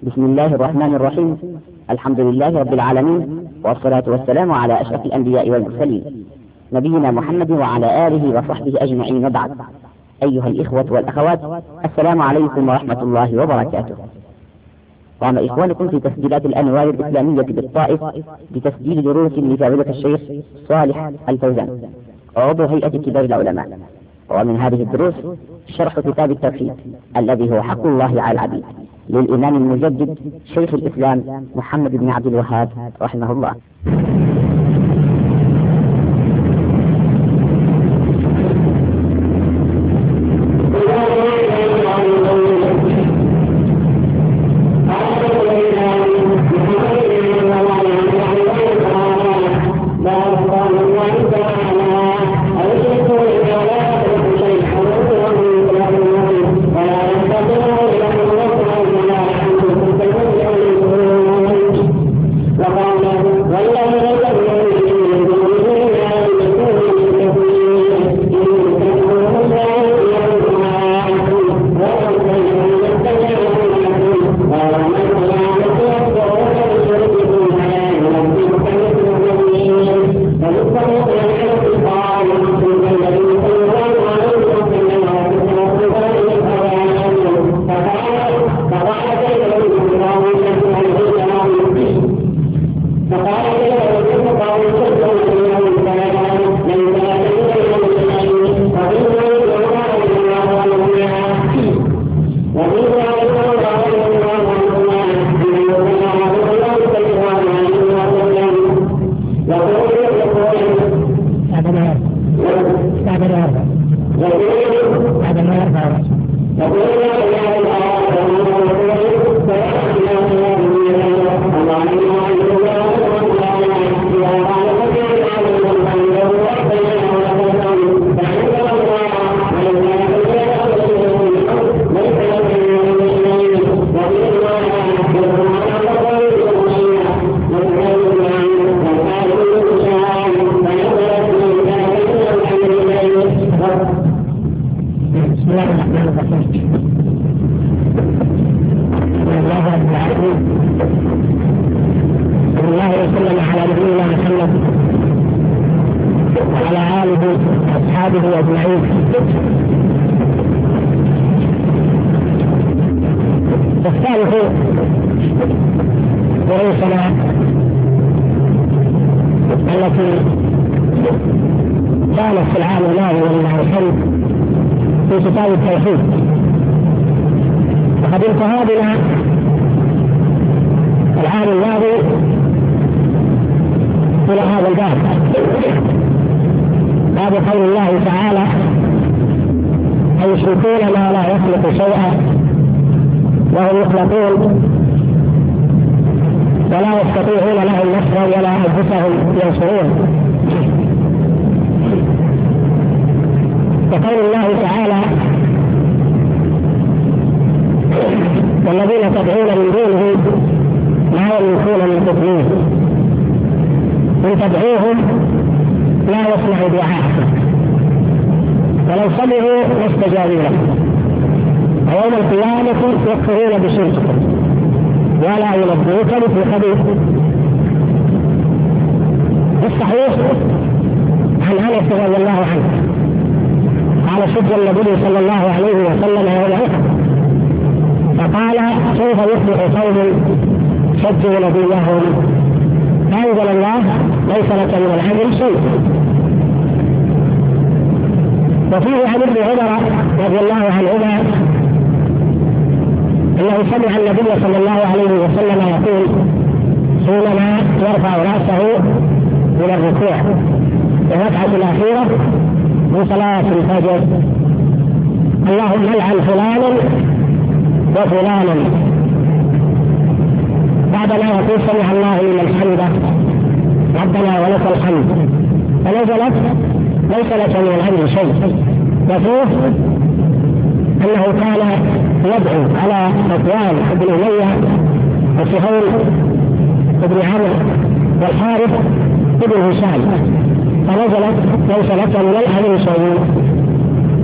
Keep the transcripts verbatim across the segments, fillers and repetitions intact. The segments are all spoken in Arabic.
بسم الله الرحمن الرحيم. الحمد لله رب العالمين، والصلاة والسلام على أشرف الأنبياء والمرسلين نبينا محمد وعلى آله وصحبه أجمعين، وبعد. أيها الإخوة والأخوات، السلام عليكم ورحمة الله وبركاته. قام إخوانكم في تسجيلات الأنوار الإسلامية بالطائف بتسجيل دروس لفضيلة الشيخ صالح الفوزان، عضو هيئة كبار العلماء. ومن هذه الدروس شرح كتاب التوحيد الذي هو حق الله على العبيد للإمام المجدد شيخ الإسلام محمد بن عبد الوهاب رحمه الله. التي كانت في العام الماضي ولله الحمد في كتاب التوحيد، وقد انتهى بنا العام الماضي إلى هذا الباب، باب قول الله تعالى: أيشركون ما لا يخلق شيئا وهم يخلقون ولا يستطيعون لهم نصرا ولا أنفسهم ينصرون. وقول الله تعالى: والذين تدعون من دونه لا يملكون من تدعين، إن تدعوهم لا يسمعوا دعاءكم ولو سمعوا ما استجابوا لكم، ويوم القيامة يكفرون بشرككم ولا ينبئوك مثل خبير. الصحيح عن انس رضي الله عنه قال: شج النبي صلى الله عليه وسلم يوم احد فقال: كيف يصبح قوم شجوا نبيهم؟ فانزل الله: ليس لك من الامر شيء. وفيه عن ابن عمر رضي الله عنهما انه سمع النبي صلى الله عليه وسلم يقول حينما يرفع راسه من الركوع في الركعه الاخيره من صلاه الفجر: اللهم العن فلانا وفلانا، بعدما يقول سمع الله لمن حمده ربنا ولك الحمد، فنزلت: ليس لك من الامر شيء. وفيه انه كان يدعو على صفوان بن أمية وسهيل بن عمرو والحارث بن هشام، فنزلت: ليس لك من الأمر شيء.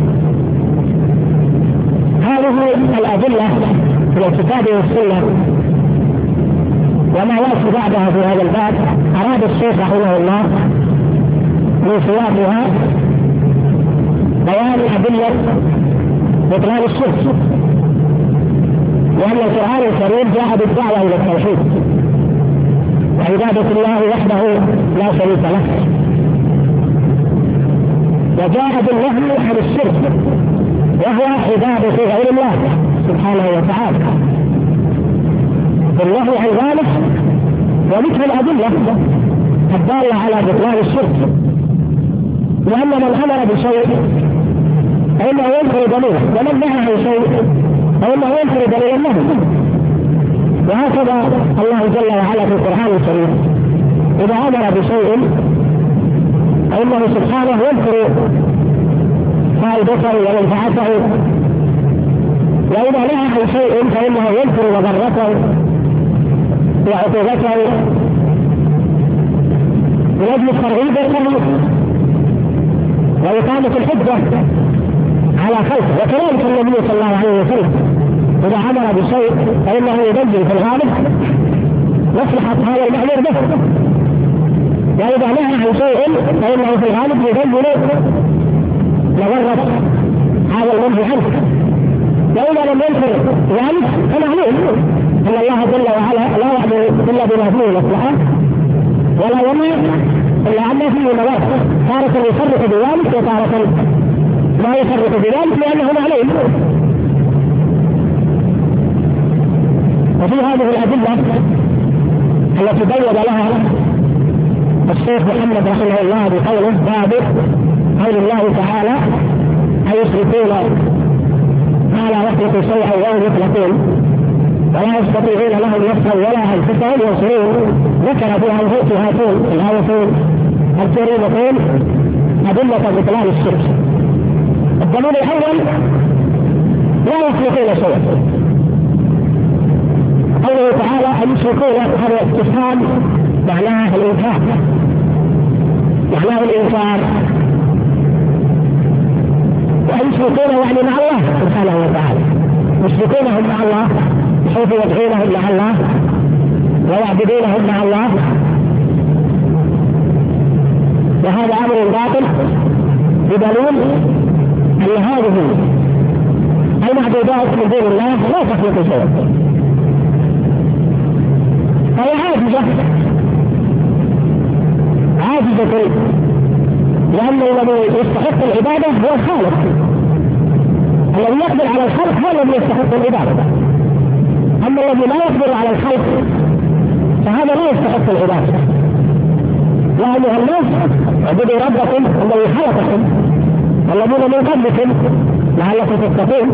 هذه الأدلة في الكتاب والسنة وما يأتي بعدها في هذا الباب أراد الشيخ رحمه الله من سياقها بيان أدلة بطلان الشرك، لأن القرآن الكريم جاء بالدعوة إلى التوحيد وعبادة الله وحده لا شريك له، وجاء بالنهي عن الشرك وهو عبادة غير الله سبحانه وتعالى، بالنهي عن ذلك وذكر الأدلة الدالة على بطلان الشرك، لأن من أمر بشيء فإنه ينكر دليله، ومن نهى عن شيء فإنه ينكر دليل النهي. وهكذا الله جل وعلا في القرآن الكريم إذا أمر بشيء فإنه سبحانه ينكر فائدته ومنفعته، وإذا نهى عن شيء فإنه ينكر مضرته وعقوبته من أجل الترغيب والترهيب وإقامة الحجة على خلقه. وكذلك النبي صلى الله عليه وسلم إذا أمر بشيء فإنه يبين في الغالب مصلحة هذا المأمور به، وإذا نهى عن شيء فإنه في الغالب يبين مضرة هذا المنهي عنه. وإذا لم ينكر ذلك فمعلوم أن الله جل وعلا لا يأمر إلا بما فيه مصلحة ولا يمنع إلا أن فيه مضرة، تارة يفرق بذلك وتارة لا يفرق بذلك لأنه معلوم. وفي هذه الأدلة التي بين لها الشيخ محمد رحمه الله بقوله باب قول الله تعالى أيشركون ما لا يخلق شيئا وهم يخلقون ولا يستطيعون لهم نفسا ولا أنفسهم ينصرون، ذكر فيها هاتون الآيتين الكريمتين أدلة بطلان الشرك. الدليل الأول لا يخلقون شيئا، قوله تعالى أن يشركون هذا استفهام معناه الإنكار، معناه الإنكار، وأن يشركون يعني مع الله سبحانه وتعالى، يشركونهم مع الله بحيث يدعونهم مع الله ويعبدونهم مع الله، وهذا أمر باطل بدليل أن هذه المعبودات من دون الله لا تخلق شيئا، فهي عاجزة عاجزة، لأن الذي يستحق العبادة هو الخالق، الذي يقدر على الخلق هو الذي يستحق العبادة، أما الذي لا يقدر على الخلق فهذا لا يستحق العبادة. يا أيها الناس اعبدوا ربكم الذي خلقكم والذين من قبلكم لعلكم تتقون،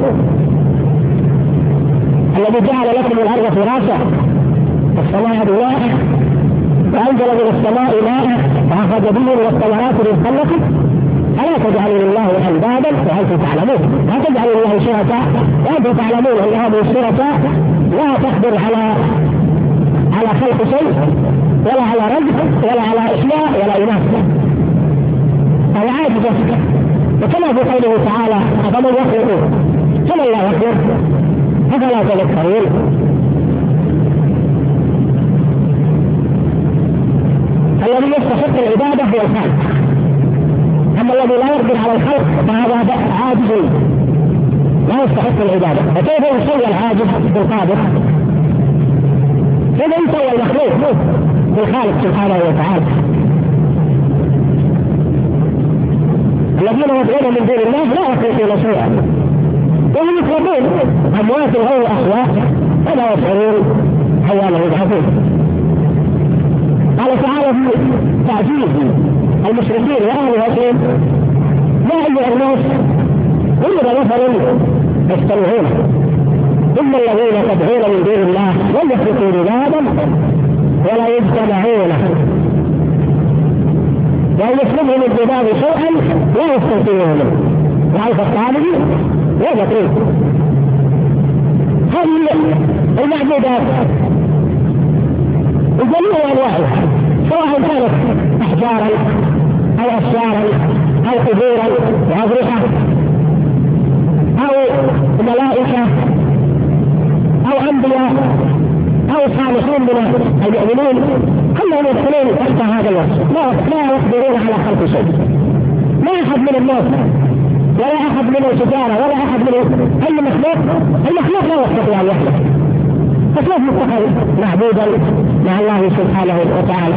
الذي جعل لكم الأرض فراشا والسماء بناء وأنزل من السماء ماء فأخرج به من الثمرات رزقا لكم فلا تجعلوا لله أندادا وأنتم تعلمون، لا تجعلوا لله شركاء وأنتم تعلمون أن هذه الشركاء لا تقدر على على خلق شيء ولا على رزق ولا على إحياء ولا إناث، فهي عاجزة. وكما في قوله تعالى أفمن يخلق كمن لا يخلق أفلا تذكرون. الذي يستحق العبادة هو الخالق، أما الذي لا يقدر على الخلق فهذا عاجز لا يستحق العبادة. فكيف يسوي العاجز بالقادر؟ كيف يسوي المخلوق بالخالق سبحانه وتعالى؟ الذين يدعون من دون الله لا يخلقون شيئا وهم يخلقون أموات غير أحياء ولا يشعرون أيام يبعثون. قال تعالى في تعجيز المشركين وأهلهم يا أيها الناس ضرب مثل يستمعون إن الذين تدعون من دون الله لن يخلقوا ذبابا ولا يجتمعون وأن يسلمهم الذباب شيئا لا يستطيعون منه وعرف الطالب والمطلوب. هذه المعبودات بجميع أنواعها سواء كانت أحجارا أو أشجارا أو قبورا وأضرحة أو ملائكة أو أنبياء أو الصالحين من المؤمنين كلهم يدخلون تحت هذا الوصف، لا لا يقدرون على خلق شيء. ما أحد من الناس ولا أحد من الشجارة ولا أحد من أي مخلوق، المخلوق لا يستطيع أن يخلق، فكيف يتخذ معبودا مع الله سبحانه وتعالى؟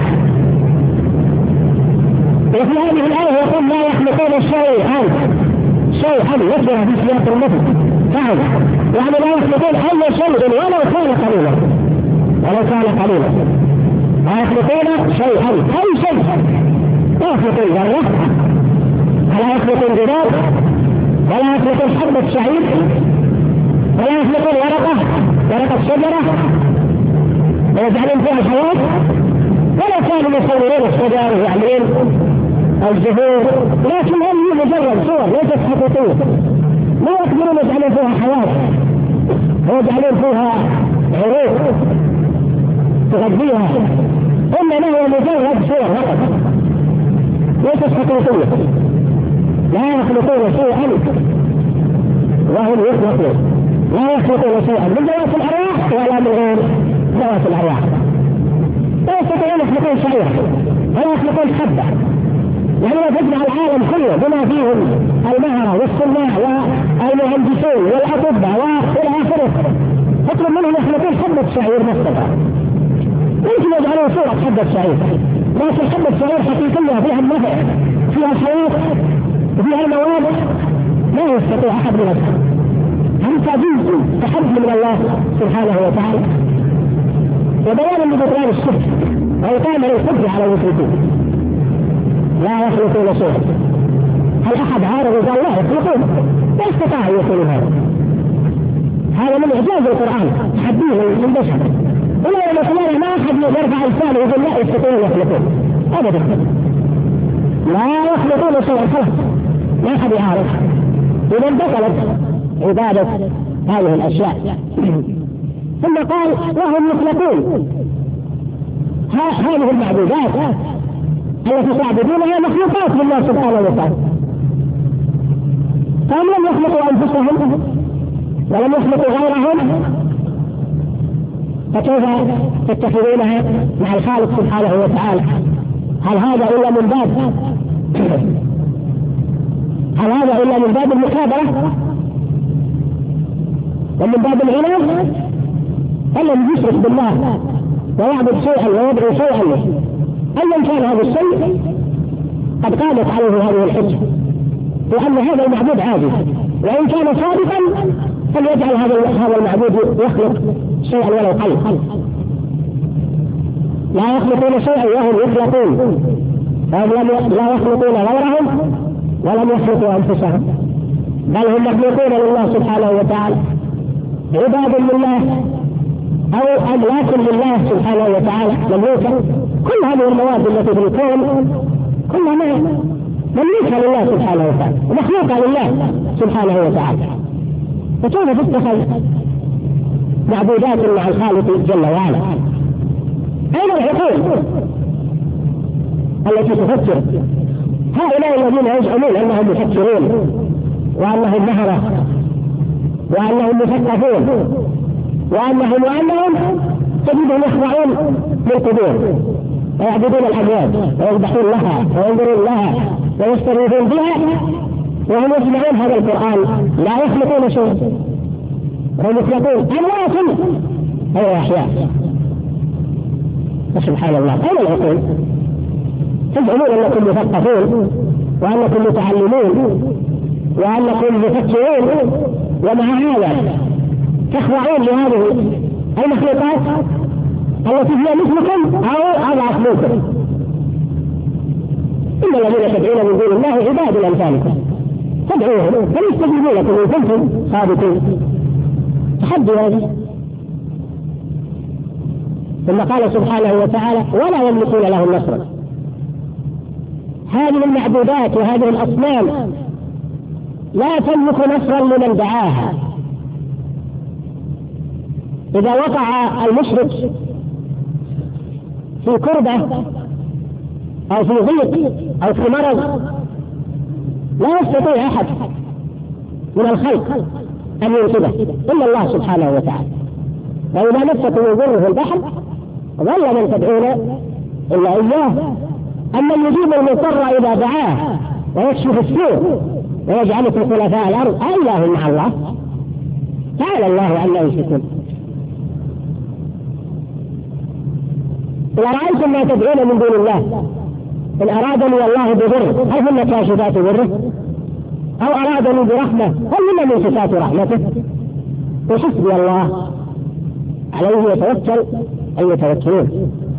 وفي هذه الآية يقول لا يخلقون شيئا، شيئا يكبر في سياق النفي فعلا، يعني لا يخلقون أي شيء ولو كان قليلا، ولو كان قليلا لا يخلقون شيئا، أي شيء. لا يخلقون ذرة، ولا يخلقون جبال، ولا يخلقون حبة شعير، ولا يخلقون ورقة ورقة شجرة ويجعلون فيها الحياة، ولو كانوا يصورون الشجر ويعملون الزهور، لكن هم مجرد صور ليست حقيقية، لا يقدرون يجعلون فيها حياة ويجعلون فيها عروق تغذيها، إنما هو مجرد صور فقط ليست حقيقية. لا يخلقون شيئا وهم يخلقون، لا يخلقون شيئا من ذوات الأرواح ولا من غير ذوات الأرواح، لا يستطيعون يخلقون شيئا ولا يخلقون حبة. يعني لو تجمع العالم كله بما فيهم المهرة والصناع والمهندسين والأطباء وإلى آخره، اطلب منهم يخلقون حبة شعير مثلا، يمكن يجعلون صورة حبة شعير، لكن حبة شعير حقيقية فيها النفع، فيها الحياة، وفيها المواد، لا يستطيع أحد من الخلق. هم تعجيز تحدي من الله سبحانه وتعالى، وبيان لبطلان الشرك وإقامة الحجة على المشركين. لا يخلقون شيئا. هل أحد عارض وقال لا يخلقون؟ لا يستطيع أن يقول هذا. هذا من إعجاز القرآن، تحديه للبشر. ولا يمكن ما أحد يرفع لسانه ويقول لا يستطيعون يخلقون أبدا. لا يخلقون شيئا خلق، ما أحد يعرف. إذا انتقلت عبادة هذه الأشياء. ثم قال وهم يخلقون. هذه المعبودات التي تعبدونها مخلوقات لله سبحانه وتعالى، فهم لم يخلقوا أنفسهم ولم يخلقوا غيرهم، فكيف تتخذونها مع الخالق سبحانه وتعالى؟ هل هذا إلا من باب هل هذا إلا من باب المكابرة ومن باب العناد؟ الذي يشرك بالله ويعبد شيئا ويدعو شيئا أيا كان هذا الشيء قد قامت عليه هذه الحجة، لأن هذا المعبود عاجز، وإن كان صادقا فليجعل هذا هذا المعبود يخلق شيئا ولو قل. لا يخلقون شيئا وهم يخلقون، وهم لا يخلقون غيرهم ولم يخلقوا أنفسهم، بل هم مخلوقون لله سبحانه وتعالى، عباد لله أو أملاك لله سبحانه وتعالى مملوكة. كل هذه المواد التي في الكون كلها مملوكة لله سبحانه وتعالى ومخلوقة لله سبحانه وتعالى، فكيف تتخذ معبودات مع الخالق جل وعلا؟ أين العقول التي تفكر؟ هؤلاء الذين يزعمون أنهم مفكرون وأنهم مهرة وأنهم مثقفون وأنهم وأنهم تجدهم يخضعون للقبور ويعبدون الأموات ويذبحون لها وينظرون لها ويستغيثون بها، وهم يسمعون هذا القرآن لا يخلقون شيئا، وهم يخلقون أموات أو أحياء. سبحان الله، أين العقول؟ تزعمون أنكم مثقفون وأنكم متعلمون وأنكم مفكرون، ومع هذا تخضعون لهذه المخلوقات التي هي مثلكم أو أضعف منكم. إن الذين تدعون من دون الله عباد أمثالكم فادعوهم فليستجيبوا لكم إن كنتم صادقين. تحدي هذا. ثم قال سبحانه وتعالى ولا يملكون له النصر. هذه المعبودات وهذه الأصنام لا تملك نصرا لمن دعاها. إذا وقع المشرك في كربة أو في ضيق أو في مرض لا يستطيع أحد من الخلق أن ينقذه إلا الله سبحانه وتعالى. وإذا مسكم الضر في البحر ظل من تدعون إلا إياه، أما يجيب المضطر إذا دعاه ويكشف السوء ويجعلكم خلفاء الأرض أإله مع الله؟ تعالى الله عما يشركون. إذا رأيتم ما تدعون من دون الله إن أرادني الله بضر هل هن كاشفات ضره؟ أو أرادني برحمة هل هن من صفات رحمته؟ وحسبي الله عليه يتوكل أن يتوكلون.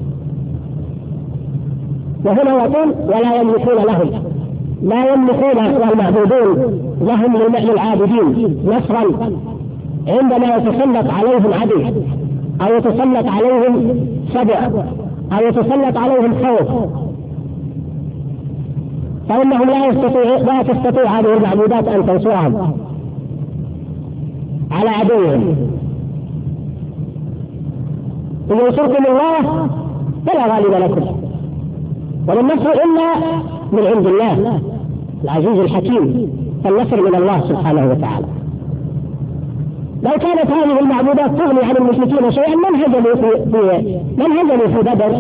وهنا يقول ولا يملكون لهم، لا يملكون والمعبودون لهم للعابدين نصرا عندما يتسلط عليهم عدو أو يتسلط عليهم سبع أو يتسلط عليهم خوف، فإنهم لا يستطيع لا تستطيع هذه المعبودات أن تنصرهم على عدوهم. إن ينصركم الله فلا غالب لكم ولا النصر إلا من عند الله العزيز الحكيم، فالنصر من الله سبحانه وتعالى. لو كانت هذه المعبودات تغني عن المشركين شيئا من هزموا في من هزموا في بدر،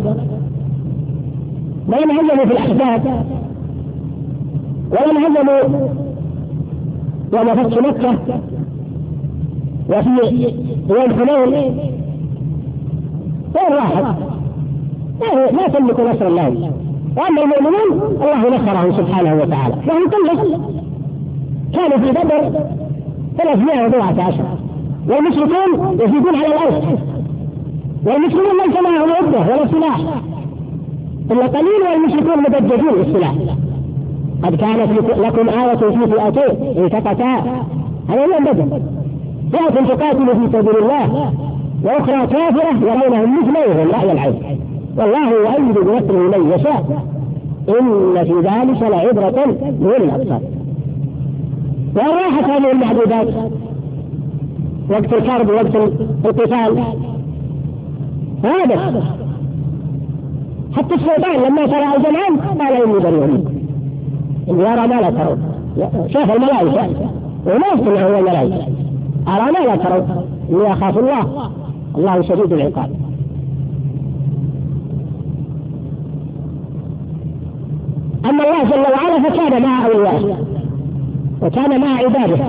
من هزموا في الأحزاب، ومن هزموا يوم فتح مكة وفي يوم حنين. غير واحد لا تملك نصر الله. وأما المؤمنون الله نصرهم سبحانه وتعالى، وهم كلهم كانوا في بدر ثلاثمائة وأربعة عشر، والمشركون يزيدون على الألف، والمسلمون ليس معهم عدة ولا سلاح إلا قليل، والمشركون مدججين بالسلاح. قد كانت لكم آية في فئتين التقتا، هذا يوم بدر، فئة تقاتل في سبيل الله وأخرى كافرة يرونهم مثليهم رأي العين، والله يؤيد بنصره من يشاء، إن في ذلك لعبرة لأولي الأبصار. وإن راحت هذه المعبودات وقت الحرب وقت القتال هذا حتى الشيطان لما ترى الجمعان قال إني بريء منكم إن يرى ما لا ترون. شاف الملائكة وما يستمعون الملائكة، أرى ما لا ترون إني أخاف الله الله شديد العقاب. أما الله جل وعلا فكان مع أوليائه وكان مع عباده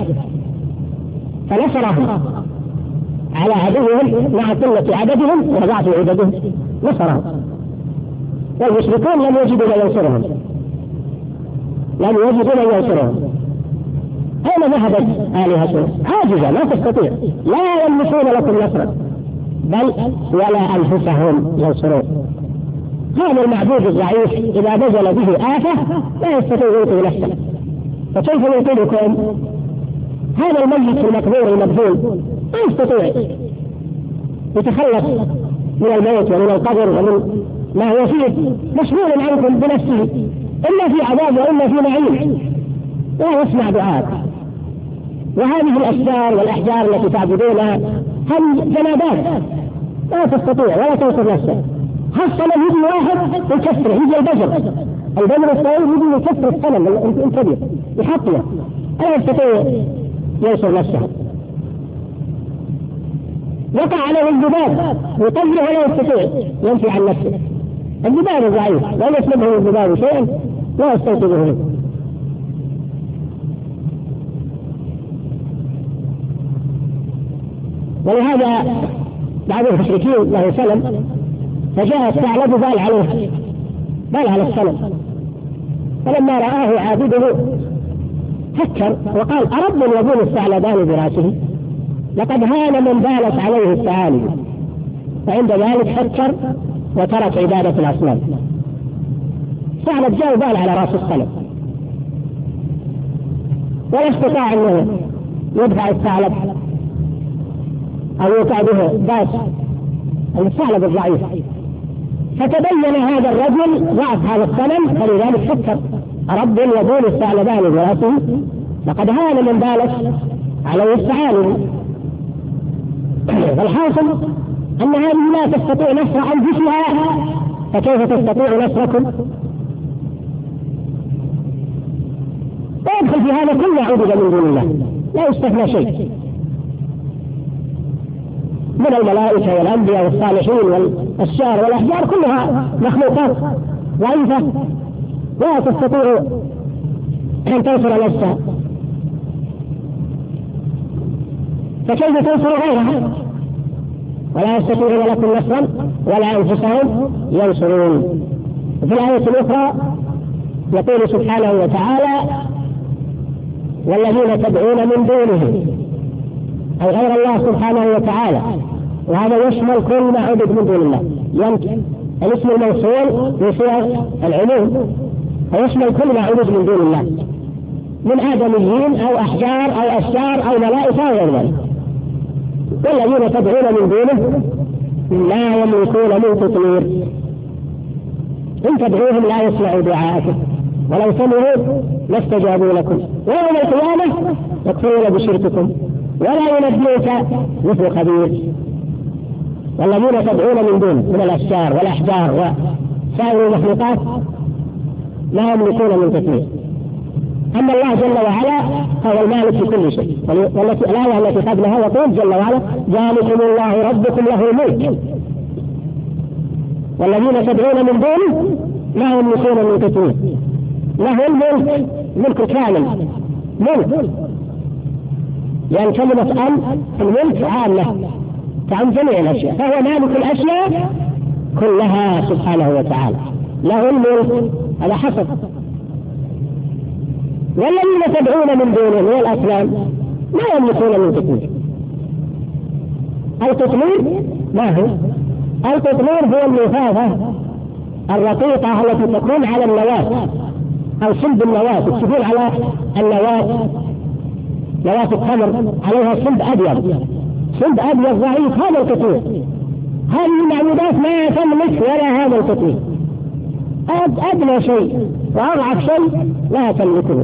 فنصرهم على عدوهم مع قلة عددهم وضعف عددهم، نصرهم. والمشركون لم يجدوا من ينصرهم، لم يجدوا من ينصرهم. أين ذهبت آلهتهم؟ عاجزة لا تستطيع، لا يملكون لكم نصرا بل ولا أنفسهم ينصرون. هذا المعبود الضعيف إذا نزل به آفة لا يستطيع ينقذ نفسه، فكيف ينقذكم؟ هذا الميت المقبور المبذول لا يستطيع يتخلص من الموت ومن القبر ومن ما هو فيه، مشغول عنكم بنفسه، إلا في عذاب وإلا في نعيم، لا يسمع دعاء. وهذه الأشجار والأحجار التي تعبدونها هم جمادات لا تستطيع ولا تنصر نفسه. هالصنم يجي واحد يكسره، يجي البجر البجر الصغير يجي يكسر الصنم الكبير يحطله، لا يستطيع ينصر نفسه. يقع عليه الذباب يطيره ولا يستطيع ينفي عن نفسه. الذباب ضعيف لا يسلبه الذباب شيئا لا يستنقذه منه. ولهذا بعض المشركين له سلم فجاء الثعلب بال عليه بال على السلم، فلما رآه عابده فكر وقال أرب يبول الثعلبان براسه؟ لقد هان من بالت عليه الثعالب. فعند ذلك فكر وترك عبادة الأصنام. ثعلب جاء بال على راس السلم ولا استطاع أنه يدفع الثعلب أو يوقع به باس الثعلب الضعيف. فتبين هذا الرجل ضعف هذا الصنم، فلذلك فكر رب يبول الثعلبان براسه؟ لقد هان من بالت عليه الثعالب. فالحاصل أن هذه لا تستطيع نصر أنفسها، فكيف تستطيع نصركم؟ ويدخل في هذا كل عبد من دون الله لا يستثنى شيء. من الملائكة والأنبياء والصالحين والأشجار والأحجار كلها مخلوقات ضعيفة لا تستطيع أن تنصر نفسها، فكيف تنصر غيرها؟ ولا يستطيعون لكم نصرا ولا أنفسهم ينصرون. في الآية الأخرى يقول سبحانه وتعالى: والذين تدعون من دونه، أي غير الله سبحانه وتعالى، وهذا يشمل كل ما عبد من دون الله. يمكن الاسم الموصول في صيغ العموم فيشمل كل ما عبد من دون الله من آدميين أو أحجار أو أشجار أو ملائكة أو غير ذلك. والذين تدعون من دونه لا يملكون من تطوير، إن تدعوهم لا يسمعوا دعاءكم ولو سمعوا لاستجابوا لكم، ويوم القيامة يكفرون بشرككم ولا ينبئك مثل خبير. والذين تدعون من دونه من الأشجار والأحجار وسائر المخلوقات لا يملكون من تطوير. أما الله جل وعلا هو المالك لكل شيء. والتي الآية التي قبلها يقول جل وعلا: ذلكم الله ربكم له الملك. والذين تدعون من دونه لا يملكون من تطوير، له الملك، ملك كامل، ملك، يعني كلمة أن الملك عامة تعم جميع الأشياء، فهو مالك الأشياء كلها سبحانه وتعالى، له الملك على حسب. والذين تدعون من دونه من الأصنام لا يملكون من تطوير. التطوير ما هو؟ التطوير هو اللفافة الرقيقة التي تكون على النواة أو صلب النواة، تكون على النواة، نواة التمر عليها صلب أبيض، صلب أبيض ضعيف، هذا التطوير. هذه المعبودات ما تملك ولا هذا التطوير، أدنى شيء وأضعف شيء لا تملكه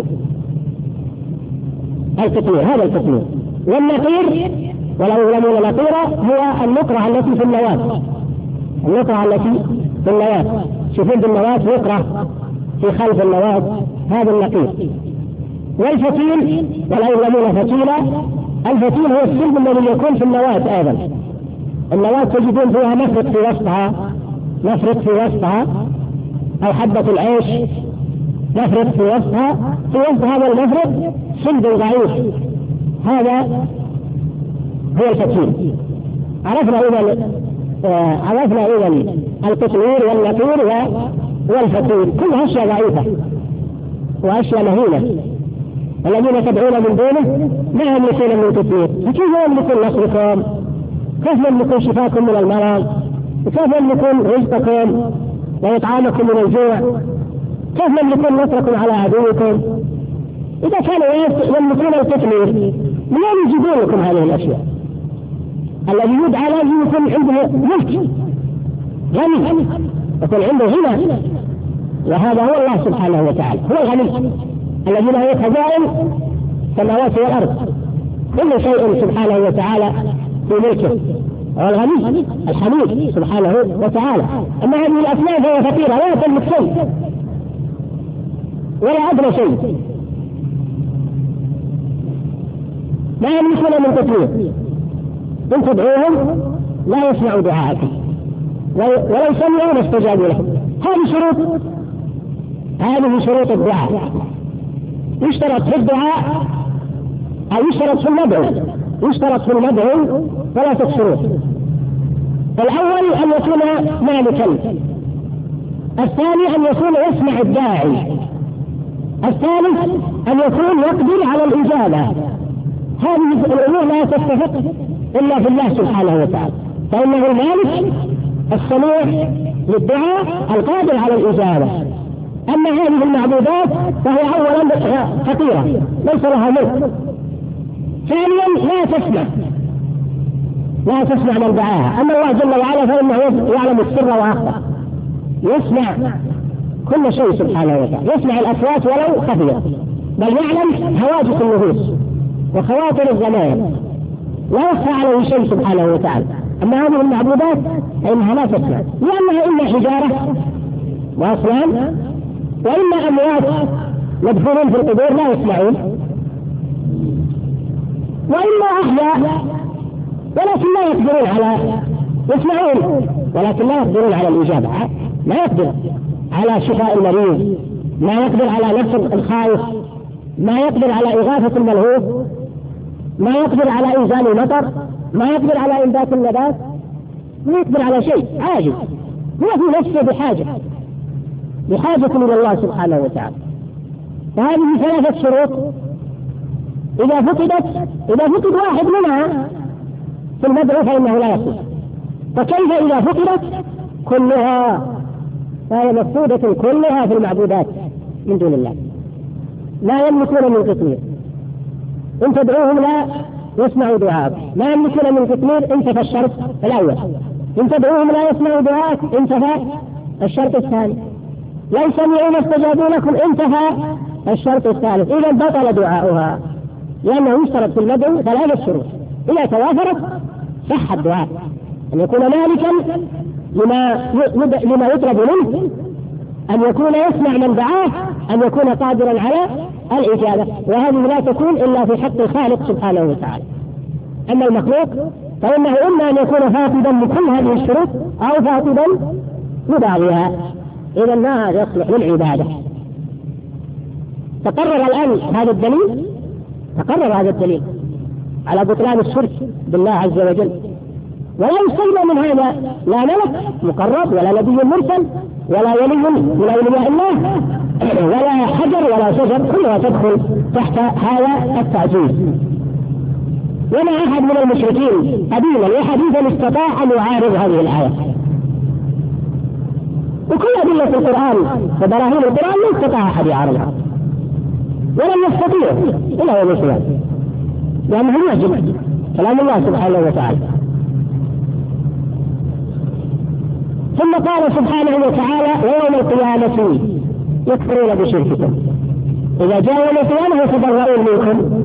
التطوير، هذا التطوير. والنقير ولو يعلمون نقيرا هو النقرة التي في النواة، النقرة التي في النواة، شوفون بالنواة نقرة في خلف النواة، هذا النقير. والفتيل ولا يعلمون فتيلا، الفتيل هو السلب الذي يكون في النواة أيضا. النواة تجدون فيها مفرق في وسطها، مفرق في وسطها، أو حبة العيش مفرق في وسطها، في وسط هذا المفرق صلب ضعيف، هذا هو الفتيل. عرفنا إذا آه عرفنا إذا التطوير والنقير والفتيل كلها أشياء ضعيفة وأشياء مهينة. الذين تدعون من دونه ما يملكون من تطوير، فكيف يملكون نصركم؟ كيف يملكون شفاكم من المرض؟ كيف يملكون رزقكم وإطعامكم من الجوع؟ كيف يملكون نصركم على عدوكم؟ إذا كانوا يملكون التطوير منين يجيبون لكم هذه الأشياء؟ الذي يدعى لازم يكون عنده ملك غني، يكون عنده غنى، وهذا هو الله سبحانه وتعالى، هو الغني الذي له خزائن السماوات والأرض، كل شيء سبحانه وتعالى في ملكه، هو الغني الحميد سبحانه وتعالى. أما هذه الأسماء فهي فقيرة لا تملك شيء ولا أدنى شيء، لا يملكون من تطوير. إن تدعوهم لا يسمعوا دعاءكم ولو سمعوا ما استجابوا لكم. هذه شروط، هذه شروط الدعاء. يشترط في الدعاء أو يشترط في المدعو، يشترط في المدعو ثلاثة شروط. الأول أن يكون مالكا، الثاني أن يكون يسمع الداعي، الثالث أن يكون يقدر على الإجابة. هذه الأمور لا تتفق إلا في الله سبحانه وتعالى، فإنه المالك السميع للدعاء القادر على الإجابة. أما هذه المعبودات فهي أولا فقيرة ليس لها ملك، ثانيا لا تسمع لا تسمع من دعاها. أما الله جل وعلا فإنه يعلم السر وأخفى، يسمع كل شيء سبحانه وتعالى، يسمع الأصوات ولو خفية، بل يعلم هواجس النفوس وخواطر الزمان، لا يخفى عليه شيء سبحانه وتعالى. أما هذه المعبودات فإنها لا تسمع، لأنها إما حجارة وأصنام وإما أموات مدفونون في القبور لا يسمعون، وإما أحياء ولكن لا يقدرون على يسمعون ولكن لا يقدرون على الإجابة، لا يقدر على شفاء المريض، ما يقدر على نصر الخائف، ما يقدر على إغاثة الملهوف، ما يقدر على إنزال المطر، ما يقدر على إنبات النبات، ما يقدر على شيء، عاجز، هو في نفسه بحاجة بحاجة إلى الله سبحانه وتعالى. فهذه ثلاثة شروط إذا فقدت إذا فقد واحد منها في المدعو فإنه لا يصلح، فكيف إذا فقدت كلها؟ فهي مفقودة كلها في المعبودات من دون الله، لا يملكون من قطمير، إن تدعوهم لا يسمعوا دعاءك، لا يملكون من قطمير، انتفى الشرط الأول، إن تدعوهم لا يسمعوا دعاءك، انتفى الشرط الثاني، لو سمعوا ما استجابوا لكم، انتفى الشرط الثالث، إذا بطل دعاؤها، لأنه يشترط في المدعو ثلاث شروط، إذا توافرت صح الدعاء، أن يكون مالكا لما لما يطلب منه، أن يكون يسمع من دعاه، أن يكون قادرا على الإجابة، وهذه لا تكون إلا في حق الخالق سبحانه وتعالى. أما المخلوق فإنه إما أن يكون فاقدا لكل هذه الشروط أو فاقدا لبعضها، إذا ما يصلح للعبادة. تقرر الآن هذا الدليل، تقرر هذا الدليل على بطلان الشرك بالله عز وجل، ولا يستغنى من هذا لا ملك مقرب ولا نبي مرسل ولا ولي من أولياء الله ولا حجر ولا شجر، كلها تدخل تحت هذا التعزيز. وما أحد من المشركين قديما وحديثا استطاع أن يعارض هذه الآية، وكل أدلة القرآن وبراهين القرآن لا استطاع أحد يعارضها، ولم يستطيع إلا هو مسلم، لأنه يعجب كلام الله سبحانه وتعالى. ثم قال سبحانه وتعالى ويوم القيامة يكفرون بشرككم، إذا جاء يوم القيامة يتبرؤون منكم،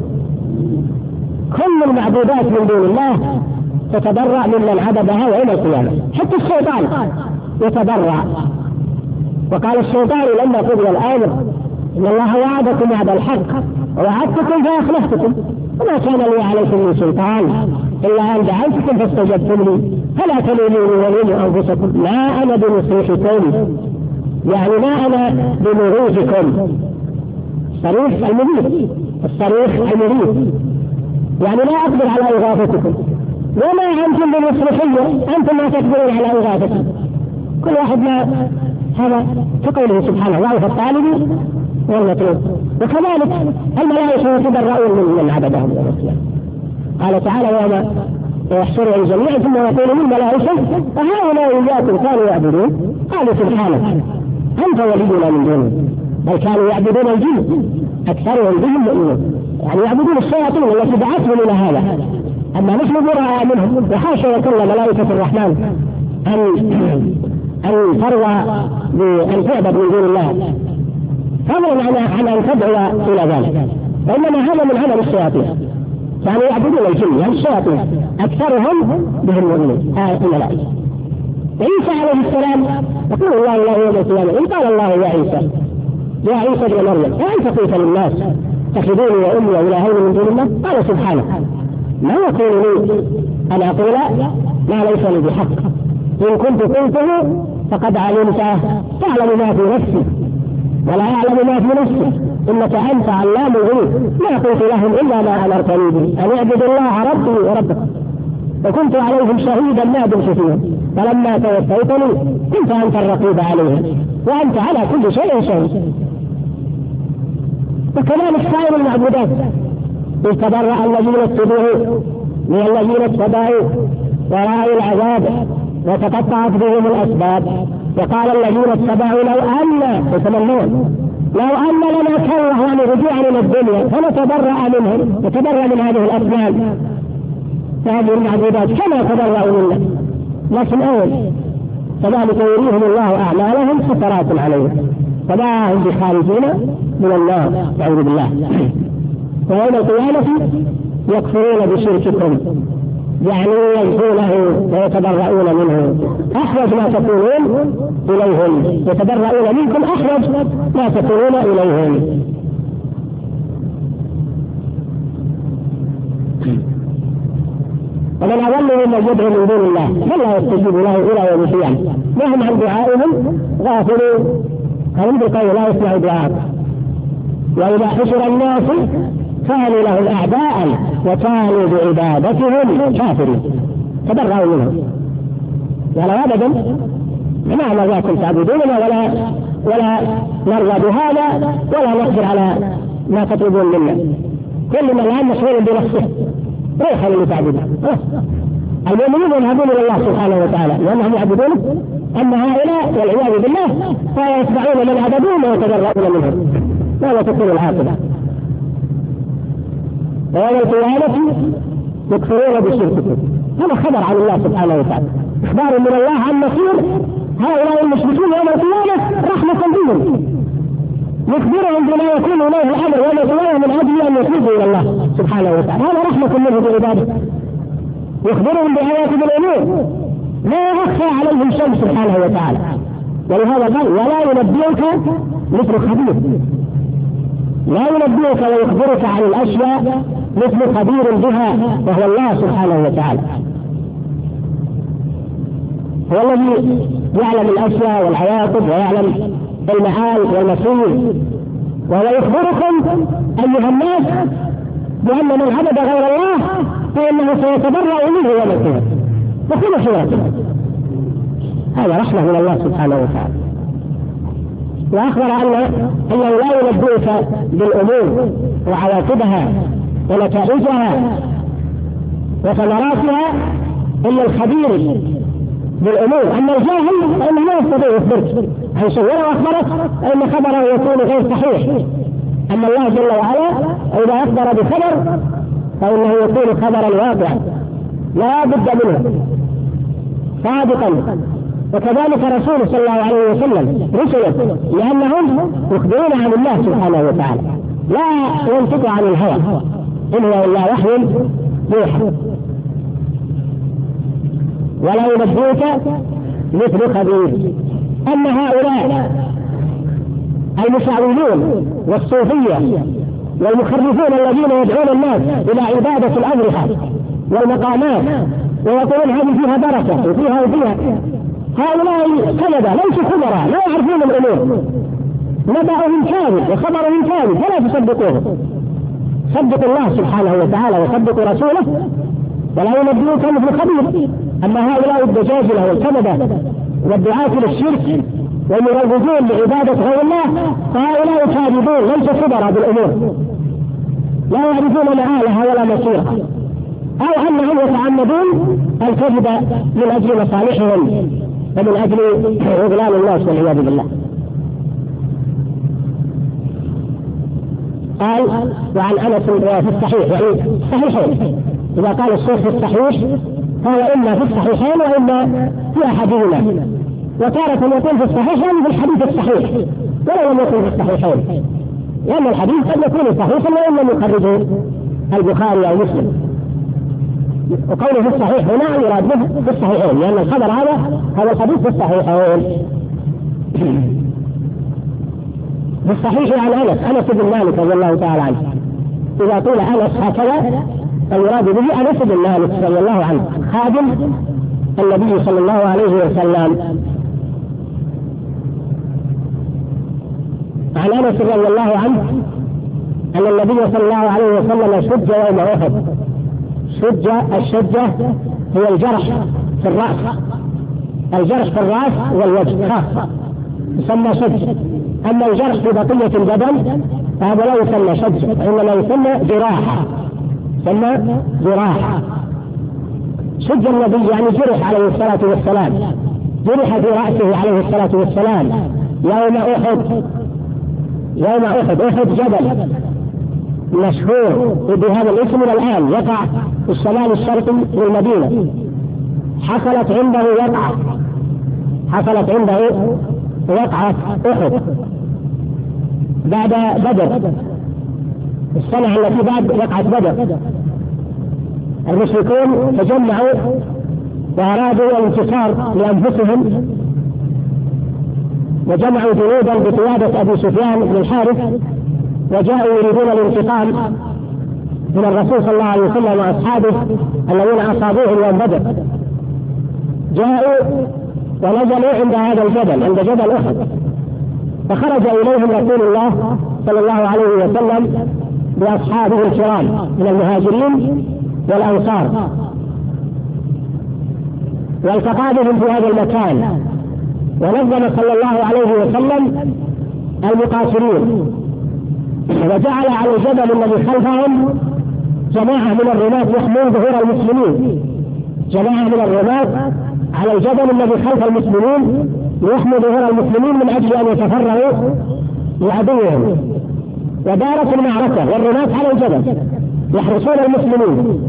كل المعبودات من دون الله تتبرأ ممن عبدها يوم القيامة، حتى الشيطان يتبرأ. وقال الشيطان لما قضي الأمر إن الله وعدكم وعد الحق ووعدتكم فأخلفتكم وما كان لي عليكم من سلطان إلا أن دعوتكم فاستجبتم لي فلا تلوموني ولوموا أنفسكم ما أنا بمصرخكم، يعني ما أنا بمغيثكم. الصريخ المبيد، الصريخ المبيد، يعني لا أقدر على إغاثتكم، وما أنتم بمصرخية، أنتم ما تقدرون على إغاثتكم. كل واحد ما هذا كقوله سبحانه الله الطالب والمطلوب. وكذلك الملائكة يتبرؤون من من عبدهم يوم القيامة. قال تعالى يوم يحشرهم جميعا ثم يقول للملائكة أهؤلاء إياكم كانوا يعبدون؟ قالوا سبحانك أنت ولينا من دونهم بل كانوا يعبدون الجن أكثرهم بهم مؤمنون، يعني يعبدون الشياطين التي دعتهم إلى هذا، أما نحن براء منهم. وحاشا يكون ملائكة الرحمن أن أن تروى بأن تعبد من دون الله، فضلا عن أن تدعو إلى ذلك، وإنما هذا من عمل الشياطين، يعني يعبدون الجن يعني الشياطين أكثرهم بهم مؤمنون. هذا الملائكة. عيسى عليه السلام يقول الله له يوم القيامة إن قال الله يا عيسى يا عيسى ابن مريم أأنت قلت للناس اتخذوني وأمي وإلهين من دون الله؟ قال سبحانه ما يكون لي أن أقول ما ليس لي بحق، إن كنت قلته فقد علمته تعلم ما في نفسي ولا أعلم ما في نفسك إنك أنت علام الغيوب ما قلت لهم إلا ما أمرتني به أن اعبدوا الله ربي وربكم وكنت عليهم شهيدا ما دمت فيهم فلما توفيتني كنت أنت الرقيب عليهم وأنت على كل شيء شهيد. وكذلك سائر المعبودات إذ تبرأ الذين اتبعوا من الذين اتبعوا ورأوا العذاب وتقطعت بهم الأسباب، وقال الذين اتبعوا لو أن يتمنون لو أن لنا كره يعني رجوعا إلى الدنيا فنتبرأ منهم، نتبرأ من هذه الأصنام فهذه المعبودات كما تبرأوا منا، لكن أول كذلك يريهم الله أعمالهم حسرات عليهم فما هم بخارجين من النار نعوذ بالله. ويوم القيامة يكفرون بشرككم يعني ينسونه ويتبرؤون منه أحوج ما تكونون إليهم، يتبرؤون منكم أحوج ما تكونون إليهم. ومن أضل ممن يدعو من دون الله من لا يستجيب له إلى يوم القيامة وهم عن دعائهم غافلون. هم بالقول لا يسمع دعاء. وإذا حشر الناس كانوا لهم أعداء وكانوا بعبادتهم كافرين تبرأوا منهم. ولا أبدا ما نرضاكم تعبدوننا ولا ولا نرضى بهذا ولا نقدر على ما تطلبون منا. كل من الآن مشغول بنفسه روح اللي تعبده. المؤمنون يذهبون إلى الله سبحانه وتعالى لأنهم يعبدونه. أما هؤلاء والعياذ بالله فيتبعون من عبدون ويتبرؤون منهم. ماذا تكون العاقبة؟ ويوم القيامة يكفرون بشرككم. هذا خبر عن الله سبحانه وتعالى، إخبار من الله عن مصير هؤلاء المشركين يوم القيامة رحمة بهم، يخبرهم بما يكون إليه الأمر يوم القيامة من أجل أن يتوبوا إلى الله سبحانه وتعالى. هذا رحمة منه بعباده، يخبرهم بآيات الأمور لا يخفى عليهم شيء سبحانه وتعالى. ولهذا قال ولا ينبئك مثل خبير. لا ينبئك ويخبرك عن الأشياء مثل خبير بها وهو الله سبحانه وتعالى. هو الذي يعلم الأشياء والعواقب ويعلم المعال والمصير. وهو يخبركم أيها الناس بأن من عبد غير الله فإنه سيتبرأ منه يوم القيامة وكل حياته. هذا رحمة من الله سبحانه وتعالى. وأخبر أنه لا ينبئك بالأمور وعواقبها ونتائجها وثمراتها إلا الخبير بالأمور. أما الجاهل فإنه لا يستطيع يخبرك عن شيء ولو أخبرك فإن خبره يكون غير صحيح. أما الله جل وعلا إذا أخبر بخبر فإنه يكون خبرا واقعا لا بد منه صادقا. وكذلك رسوله صلى الله عليه وسلم رسله لأنهم يخبرون عن الله سبحانه وتعالى لا ينطق عن الهوى إن هو إلا وحي يوحى. ولا ينبئك مثل خبير. أما هؤلاء المشعوذون والصوفية والمخرفون الذين يدعون الناس إلى عبادة الأضرحة والمقامات ويقولون هذه فيها بركة وفيها وفيها، هؤلاء كذبة ليسوا خبراء لا يعرفون الأمور، نبأهم كاذب وخبرهم كاذب فلا تصدقوه. صدقوا الله سبحانه وتعالى وصدقوا رسوله ولا ينبئك مثل خبير. أما هؤلاء الدجاجلة والكذبة والدعاة للشرك والمروجون لعبادة غير الله فهؤلاء كاذبون ليسوا خبراء بالأمور لا يعرفون معالها ولا مصيرها، أو أنهم يتعمدون الكذب من أجل مصالحهم ومن أجل إضلال الناس والعياذ بالله. قال وعن أنس في الصحيح يعني صحيحين. إذا قال الشيخ في الصحيح فهو إما في الصحيحين وإما في أحدهما، وتارة يكون في الصحيحين في الحديث الصحيح ولا لم يكن في الصحيحين، لأن الحديث قد يكون صحيحا وإن لم يخرجه البخاري أو مسلم. وقوله في الصحيح هنا يراد به في الصحيحين لأن الخبر هذا هذا الحديث في الصحيحين. في الصحيح عن أنس أنس بن مالك رضي الله تعالى عنه. إذا قيل أنس هكذا فالمراد به أنس بن مالك رضي الله عنه خادم النبي صلى الله عليه وسلم. عن أنس رضي الله عنه أن النبي صلى الله عليه وسلم شج يوم أحد. شج الشجة هي الجرح في الرأس، الجرح في الرأس والوجه خاصة يسمى شج. أما الجرح في بقية البدن فهذا لا يسمى شج وإنما يسمى جراحة، يسمى جراحة. شج النبي يعني جرح عليه الصلاة والسلام، جرح في رأسه عليه الصلاة والسلام يوم أحد. يوم أحد أحد جبل مشهور بهذا الاسم الآن يقع في الشمال الشرقي للمدينة. حصلت عنده وقعة حصلت عنده وقعة أحد بعد بدر، السنة التي بعد وقعة بدر. المشركون تجمعوا وأرادوا الانتصار لأنفسهم وجمعوا جنودا بقيادة أبي سفيان بن الحارث وجاءوا يريدون الانتقام من الرسول صلى الله عليه وسلم وأصحابه الذين أصابوه يوم بدر، جاءوا ونزلوا عند هذا الجبل، عند جبل أحد، فخرج إليهم رسول الله صلى الله عليه وسلم بأصحابه الكرام من المهاجرين والأنصار، والتقى بهم في هذا المكان، ونظم صلى الله عليه وسلم المقاتلين، وجعل على الجبل الذي خلفهم جماعة من الرماة يحمون ظهور المسلمين، جماعة من الرماة على الجبل الذي خلف المسلمين يحموا ظهور المسلمين من أجل أن يتفرغوا لعدوهم. ودارت المعركة والرماة على الجبل يحرسون المسلمين،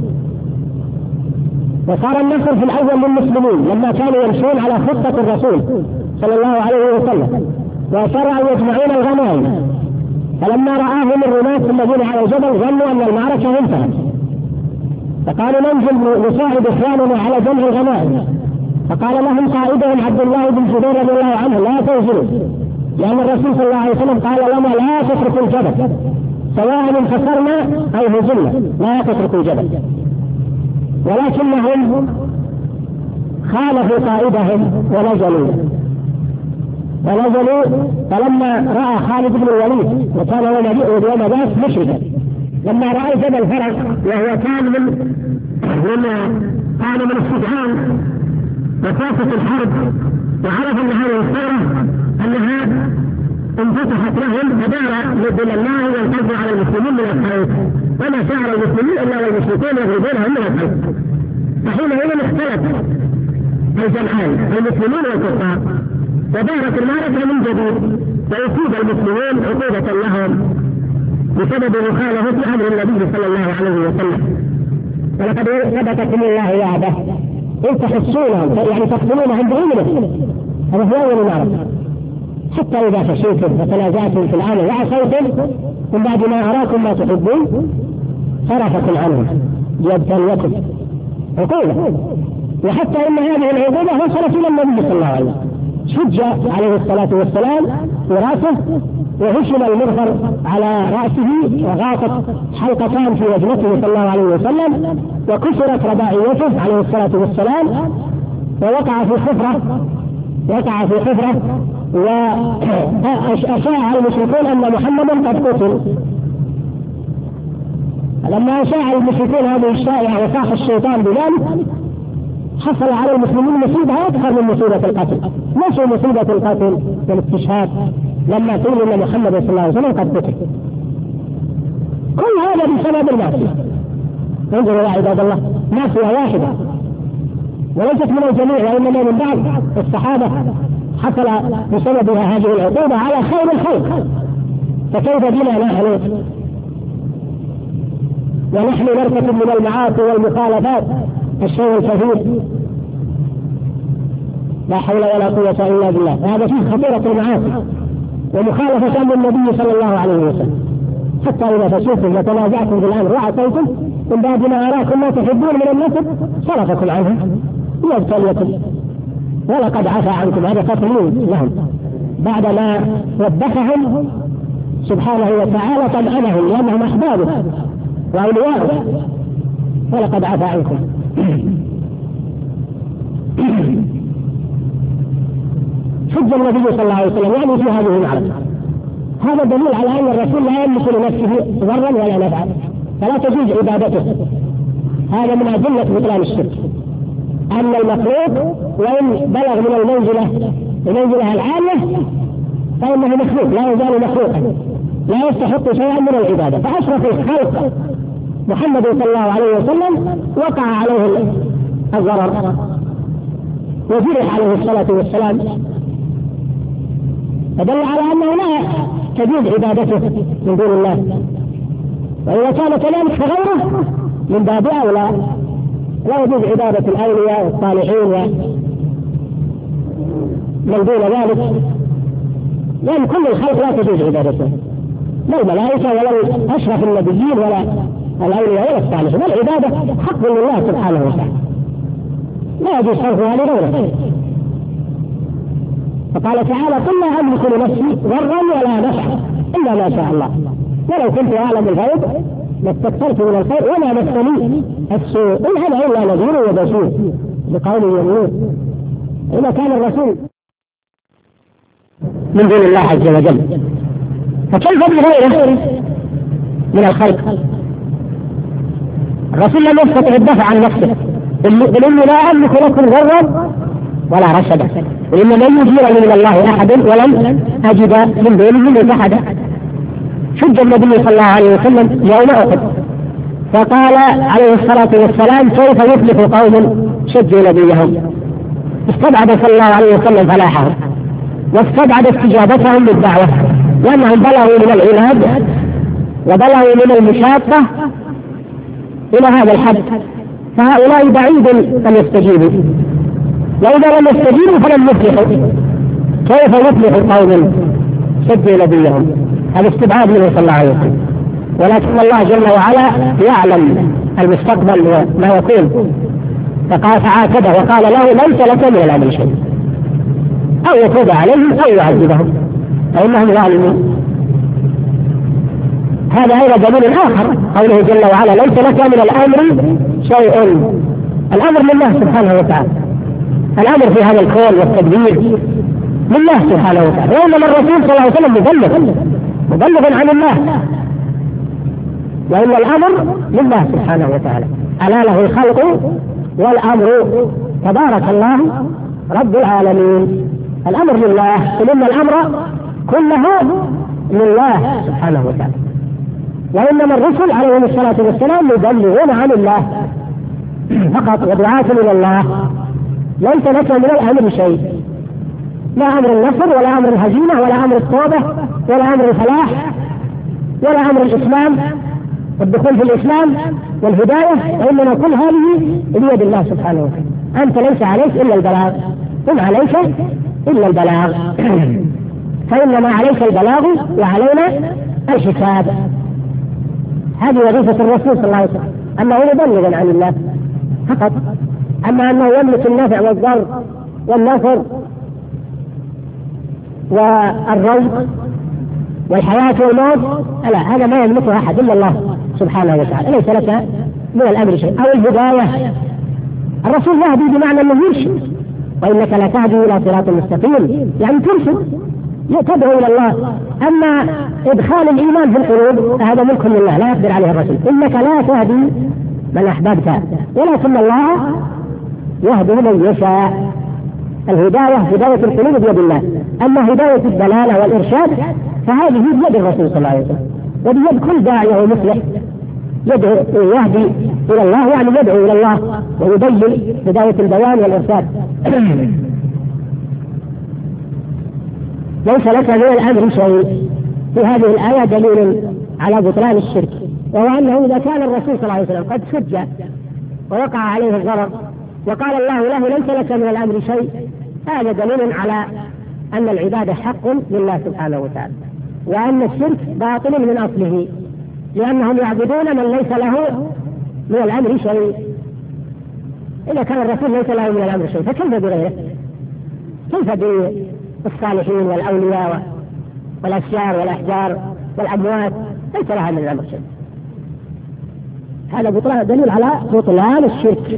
وصار النصر في الأول للمسلمين لما كانوا يمشون على خطة الرسول صلى الله عليه وسلم، وصاروا أن يجمعون الغنائم، فلما رآهم الرماة الذين على الجبل ظنوا أن المعركة انتهت، فقالوا ننزل نساعد إخواننا على جمع الغنائم، فقال لهم قائدهم عبد الله بن جبير رضي الله عنه لا تنزلوا، لأن الرسول صلى الله عليه وسلم قال لنا لا تتركوا الجبل سواء انتصرنا أو هزمنا، لا تتركوا الجبل. ولكنهم خالفوا قائدهم ونزلوا ونزلوا فلما رأى خالد بن الوليد، وكان يوم ذاك مشركا، لما رأى جبل فرق وهو كان من كان من استدعاء مسافة الحرب، وعرف أن هذه الثورة أنها انفتحت لهم، فدار من الله ينقضوا على المسلمين من الخير، وما شعر المسلمين إلا والمشركون يغلبونهم من الخير. فحينئذ اختلف الجمعان المسلمين والكفار، ودارت المعركة من جديد، وأصيب المسلمين عقوبة لهم بسبب مخالفة أمر النبي صلى الله عليه وسلم. ولقد ثبتت من الله وعده إن تحسونهم يعني تقتلونهم بعلمه، هذا في أول المعركة، حتى إذا فشلتم وتنازعتم في الأمر وعصيتم من بعد ما أراكم ما تحبون صرفكم عنهم ليبتليكم عقوبة. وحتى إن هذه العقوبة وصلت إلى النبي صلى الله عليه وسلم، شج عليه الصلاة والسلام وراسه، وهشم المغفر على رأسه، وغاطت حلقتان في وجنته صلى الله عليه وسلم، وكسرت رباعيته عليه الصلاة والسلام، ووقع في حفرة وقع في حفرة وأشاع المشركون أن محمدا قد قتل. لما أشاع المشركون هذه الشائعة وصاح الشيطان بذلك، حصل على المسلمين مصيبة أكثر من مصيبة القتل. مش مصيبة القتل والاستشهاد لما قيل أن محمد صلى الله عليه وسلم قد قتل، كل هذا بسبب المعصية. انظروا يا عباد الله، معصية واحدة وليست من الجميع، وإنما من بعض الصحابة حصل بسببها هذه العقوبة على خير الخلق، فكيف بنا نحن ونحن نرتكب من المعاصي والمخالفات الشيء الكثير؟ لا حول ولا قوة إلا بالله. هذا فيه خطيرة المعاصي ومخالفة أمر النبي صلى الله عليه وسلم. حتى إذا فشلتم وتنازعتم في الأمر وعصيتم من بعد ما أراكم ما تحبون من النسب صرفكم عنه ليبتليكم، ولقد عفا عنكم. هذا تطمين لهم بعدما وبخهم سبحانه وتعالى، طمأنهم لأنهم أحبابه وأولياءه، ولقد عفا عنكم. حج النبي صلى الله عليه وسلم يعني في هذه المعركة، هذا دليل على أن الرسول لا يملك لنفسه ضرا ولا نفعا، فلا تجوز عبادته. هذا من أدلة بطلان الشرك، أن المخلوق وإن بلغ من المنزلة المنزلة العالية فإنه مخلوق، لا يزال مخلوقا، لا يستحق شيئا من العبادة. فأشرف الخلق محمد صلى الله عليه وسلم وقع عليه الضرر وجرح عليه الصلاة والسلام، فدل على أنه لا تجوز عبادته من دون الله. وإذا كان كذلك فغيره من باب أولى، لا يجوز عبادة الأولياء والصالحين من دون ذلك، لأن كل الخلق لا تجوز عبادته، لا الملائكة ولا أشرف النبيين ولا الأولياء ولا الصالحين. والعبادة حق لله سبحانه وتعالى، لا يجوز صرفها لغيره. فقال تعالى: قل لا أملك لنفسي ضرا ولا نفعا إلا ما شاء الله، ولو كنت أعلم الغيب ما استكثرت من الخير ولا مسني السوء إن أنا إلا نذير وبشير بقول يمين. إذا كان الرسول من دون الله عز وجل فكيف بغيره من الخلق؟ الرسول لم يستطع الدفع عن نفسه بل إني لا أملك لكم ضرا ولا رشدا وإن لن يجيرني من الله أحد ولم أجد من دونه ملتحدا. شد النبي صلى الله عليه وسلم يوم أحد فقال عليه الصلاة والسلام كيف يفلح قوم شدوا نبيهم؟ استبعد صلى الله عليه وسلم فلاحهم واستبعد استجابتهم للدعوة لأنهم بلغوا من العناد وبلغوا من المشاقة إلى هذا الحد، فهؤلاء بعيد أن يستجيبوا، وإذا لم يستجيبوا فلم يفلحوا. كيف يفلح قوم شدوا نبيهم؟ هذا استبعاد منه صلى الله عليه وسلم. ولكن الله جل وعلا يعلم المستقبل وما يكون، فقال فعاتبه وقال له ليس لك من الأمر شيء، أو يتوب عليهم أو يعذبهم فإنهم ظالمون. هذا أيضا دليل آخر قوله جل وعلا ليس لك من الأمر شيء. الأمر لله سبحانه وتعالى، الأمر في هذا الكون والتدبير لله سبحانه وتعالى، وإنما الرسول صلى الله عليه وسلم مبلغ مبلغ عن الله، وإن الأمر لله سبحانه وتعالى. ألا له الخلق والأمر تبارك الله رب العالمين. الأمر لله، وإن الأمر كله لله سبحانه وتعالى، وإنما الرسل عليهم الصلاة والسلام يبلغون عن الله فقط ودعاة إلى الله. ليس لك من الأمر شيء، لا أمر النصر ولا أمر الهزيمة ولا أمر التوبة ولا أمر الفلاح ولا أمر الإسلام والدخول في الإسلام والهداية، وإنما كل هذه بيد الله سبحانه وتعالى. أنت ليس عليك إلا البلاغ، إن عليك إلا البلاغ فإنما عليك البلاغ وعلينا الحساب. هذه وظيفة الرسول صلى الله عليه وسلم، أنه يبلغ عن الله فقط. أما أنه يملك النفع والضر والنصر والرزق والحياة والموت، لا، هذا ما يملكه أحد إلا الله سبحانه وتعالى. ليس لك من الأمر شيء. أو الهداية، الرسول يهدي بمعنى أنه يرشد، وإنك لا تهدي إلى صراط مستقيم يعني ترشد تدعو إلى الله. أما إدخال الإيمان في القلوب هذا ملك لله لا يقدر عليه الرسول. إنك لا تهدي من أحببت ولكن الله يهدي من يشاء. الهداية هداية القلوب بيد الله، أما هداية الدلالة والإرشاد فهذه بيد الرسول صلى الله عليه وسلم وبيد كل داعية ومصلح يدعو يهدي إلى الله، يعني يدعو إلى الله ويبين هداية البيان والإرشاد. ليس لك من الأمر شيء. في هذه الآية دليل على بطلان الشرك، وهو أنه إذا كان الرسول صلى الله عليه وسلم قد شج ووقع عليه الضرر وقال الله له ليس لك من الأمر شيء، هذا دليل على أن العبادة حق لله سبحانه وتعالى، وأن الشرك باطل من أصله، لأنهم يعبدون من ليس له من الأمر شيء. إذا كان الرسول ليس له من الأمر شيء فكيف بغيره؟ كيف بالصالحين والأولياء والأشجار والأحجار والأموات ليس لها من الأمر شيء؟ هذا بطلان دليل على بطلان الشرك.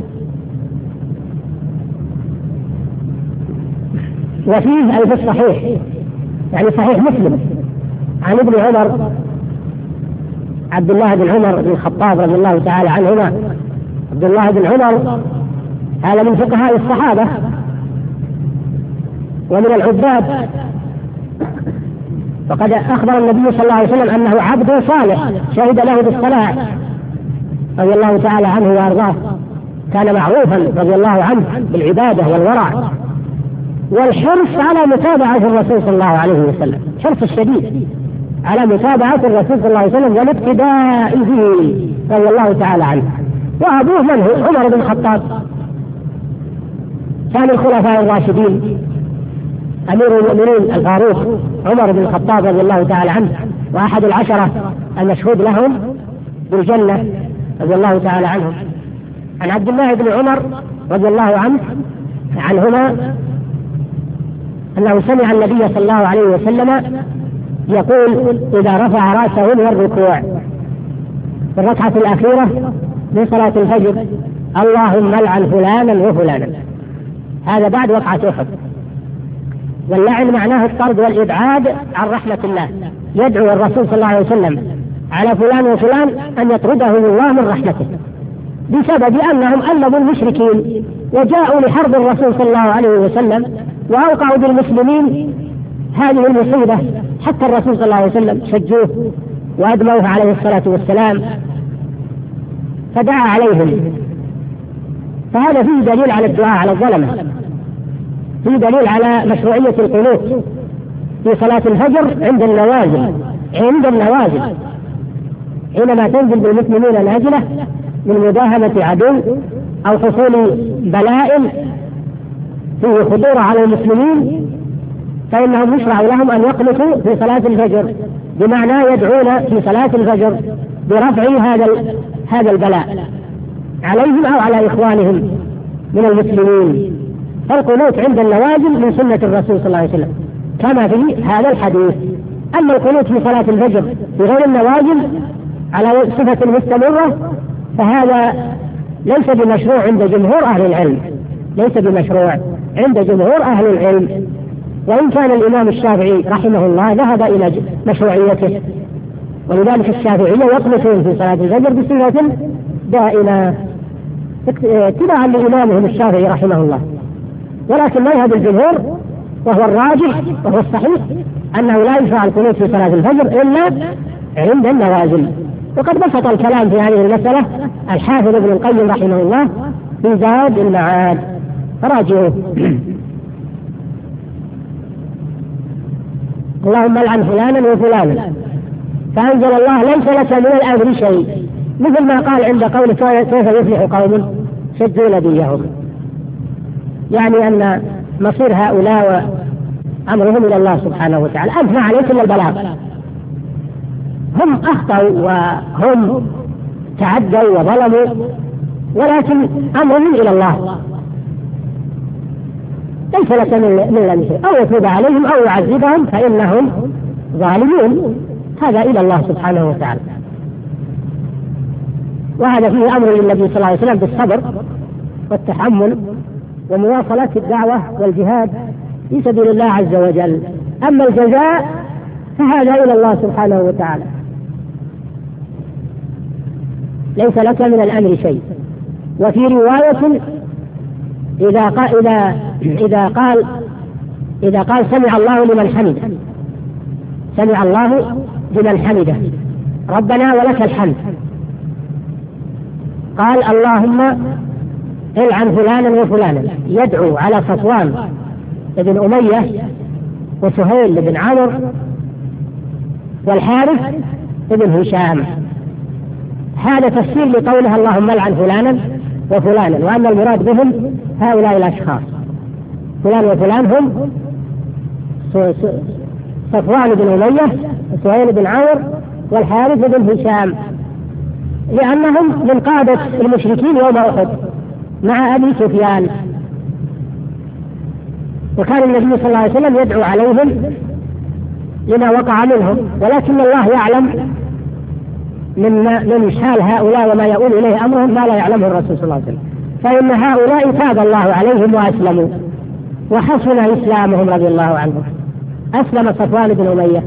وفيه أي في الصحيح يعني صحيح مسلم عن ابن عمر عبد الله بن عمر بن الخطاب رضي الله تعالى عنهما. عبد الله بن عمر هذا من فقهاء الصحابة ومن العباد، وقد أخبر النبي صلى الله عليه وسلم أنه عبد صالح شهد له بالصلاة رضي الله تعالى عنه وأرضاه. كان معروفا رضي الله عنه بالعبادة والورع والحرص على متابعة الرسول صلى الله عليه وسلم، حرص الشديد على متابعة الرسول صلى الله عليه وسلم والاقتداء به رضي الله تعالى عنه. وأبوه من هو؟ عمر بن الخطاب، كان الخلفاء الراشدين، أمير المؤمنين الفاروق عمر بن الخطاب رضي الله تعالى عنه، وأحد العشرة المشهود لهم بالجنة رضي الله تعالى عنهم. عن عبد الله بن عمر رضي الله عنه عنهما أنه سمع النبي صلى الله عليه وسلم يقول إذا رفع رأسه من الركوع في الركعة الأخيرة من صلاة الفجر: اللهم لعن فلانا وفلانا. هذا بعد وقعة أحد. واللعن معناه الطرد والإبعاد عن رحمة الله. يدعو الرسول صلى الله عليه وسلم على فلان وفلان أن يطردهم الله من رحمته بسبب أنهم ألموا المشركين وجاءوا لحرب الرسول صلى الله عليه وسلم وأوقعوا بالمسلمين هذه المصيبة، حتى الرسول صلى الله عليه وسلم شجوه وأدموه عليه الصلاة والسلام فدعا عليهم. فهذا فيه دليل على الدعاء على الظلمة، فيه دليل على مشروعية القنوت في صلاة الفجر عند النوازل. عند النوازل حينما تنزل بالمسلمين نازلة من مداهمة عدو أو حصول بلاء فيه خطورة على المسلمين، فإنهم يشرع لهم أن يقنطوا في صلاة الفجر، بمعنى يدعون في صلاة الفجر برفع هذا هذا البلاء عليهم أو على إخوانهم من المسلمين. فالقنوت عند النوازل من سنة الرسول صلى الله عليه وسلم كما في هذا الحديث. أما القنوت في صلاة الفجر في غير النوازل على صفة مستمرة فهذا ليس بمشروع عند جمهور أهل العلم، ليس بمشروع عند جمهور أهل العلم، وإن كان الإمام الشافعي رحمه الله ذهب إلى مشروعيته، ولذلك الشافعية يقنطون في صلاة الفجر بصفة دائمة اتباعا لإمامهم الشافعي رحمه الله. ولكن مذهب الجمهور وهو الراجح وهو الصحيح أنه لا يشرع القنوت في صلاة الفجر إلا عند النوازل. وقد بسط الكلام في هذه المسألة الحافظ ابن القيم رحمه الله في زاد المعاد، فراجعوه. اللهم لعن فلانا وفلانا، فأنزل الله: ليس لك من الأمر شيء، مثل ما قال عند قول كيف يفلح قوم شدوا نبيهم، يعني أن مصير هؤلاء وأمرهم إلى الله سبحانه وتعالى. أنت ما عليك إلا البلاغ، هم أخطأوا وهم تعدوا وظلموا، ولكن أمرهم إلى الله، ليس لك من الأمر شيء، أو يتوب عليهم أو يعذبهم فإنهم ظالمون، هذا إلى الله سبحانه وتعالى. وهذا فيه أمر للنبي صلى الله عليه وسلم بالصبر والتحمل ومواصلة الدعوة والجهاد في سبيل الله عز وجل. أما الجزاء فهذا إلى الله سبحانه وتعالى، ليس لك من الأمر شيء. وفي رواية إذا قال إذا إذا قال إذا قال سمع الله لمن حمده، سمع الله لمن حمده ربنا ولك الحمد، قال اللهم العن فلانا وفلانا، يدعو على صفوان بن أمية وسهيل بن عمرو والحارث بن هشام. هذا تفسير لقولها اللهم العن فلانا وفلانا، وأن المراد بهم هؤلاء الأشخاص، فلان وفلان هم صفوان بن أمية وسهيل بن عمرو والحارث بن هشام، لأنهم من قادة المشركين يوم أحد مع أبي سفيان. وكان النبي صلى الله عليه وسلم يدعو عليهم لما وقع منهم، ولكن الله يعلم من من حال هؤلاء وما يؤول إليه أمرهم ما لا يعلمه الرسول صلى الله عليه وسلم. فإن هؤلاء تاب الله عليهم وأسلموا وحسن إسلامهم رضي الله عنهم. أسلم صفوان بن أمية،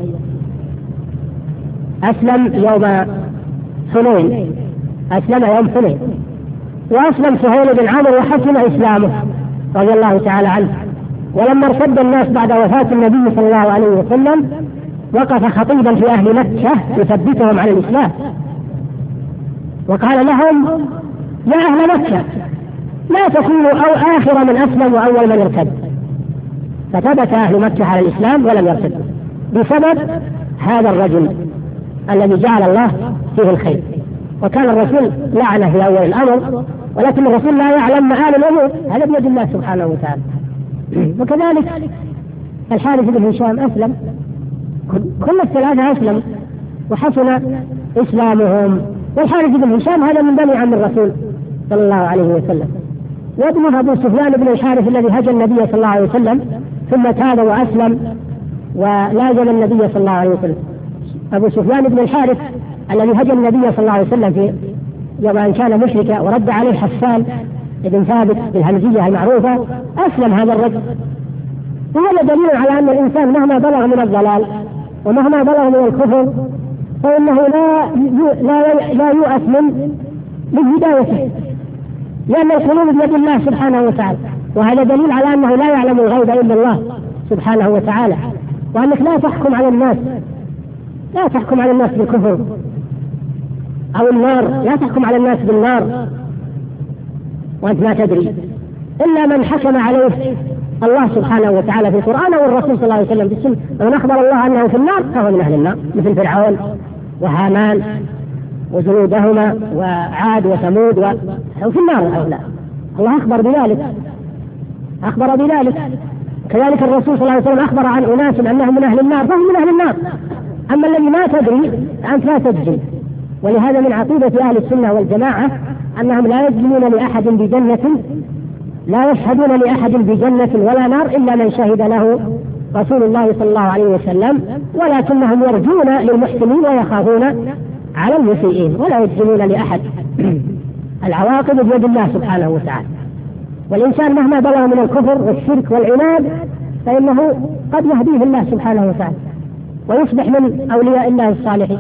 أسلم يوم حنين، أسلم يوم حنين، وأسلم سهيل بن عمرو وحسن إسلامه رضي الله تعالى عنه. ولما ارتد الناس بعد وفاة النبي صلى الله عليه وسلم وقف خطيبا في أهل مكة يثبتهم على الإسلام، وقال لهم يا أهل مكة لا تكونوا أو آخر من أسلم وأول من ارتد، فثبت أهل مكة على الإسلام ولم يرتدوا بسبب هذا الرجل الذي جعل الله فيه الخير. وكان الرسول لعنه في أول الأمر، ولكن الرسول لا يعلم مآل الأمور، هذا بيد الله سبحانه وتعالى. وكذلك الحارث بن هشام أسلم، كل الثلاثة أسلموا وحسن إسلامهم. والحارث بن هشام هذا من بني عم الرسول صلى الله عليه وسلم، وابنه أبو سفيان بن الحارث الذي هجى النبي صلى الله عليه وسلم ثم تاب وأسلم ولازم النبي صلى الله عليه وسلم. أبو سفيان بن الحارث الذي هجم النبي صلى الله عليه وسلم في يوم أن كان مشركا ورد عليه حسان بن ثابت بالهمزية المعروفة، أسلم هذا الرجل. وهذا دليل على أن الإنسان مهما بلغ من الضلال ومهما بلغ من الكفر فإنه لا لا لا يؤس من من هدايته، لأن القلوب بيد الله سبحانه وتعالى. وهذا دليل على أنه لا يعلم الغيب إلا الله سبحانه وتعالى، وأنك لا تحكم على الناس لا تحكم على الناس بالكفر أو النار، لا تحكم على الناس بالنار وأنت ما تدري، إلا من حكم عليه الله سبحانه وتعالى في القرآن والرسول صلى الله عليه وسلم بالسنة. من أخبر الله أنه في النار فهو من أهل النار، مثل فرعون وهامان وجنودهما وعاد وثمود وفي النار هؤلاء، الله أخبر بذلك أخبر بذلك كذلك الرسول صلى الله عليه وسلم أخبر عن أناس أنهم من أهل النار فهم من أهل النار. أما الذي ما تدري أنت لا تجزم. ولهذا من عقيدة أهل السنة والجماعة أنهم لا يجزمون لأحد بجنة، لا يشهدون لأحد بجنة ولا نار إلا من شهد له رسول الله صلى الله عليه وسلم، ولكنهم يرجون للمحسنين ويخافون على المسيئين ولا يجزمون لأحد. العواقب بيد الله سبحانه وتعالى. والإنسان مهما بلغ من الكفر والشرك والعناد فإنه قد يهديه الله سبحانه وتعالى ويصبح من أولياء الله الصالحين.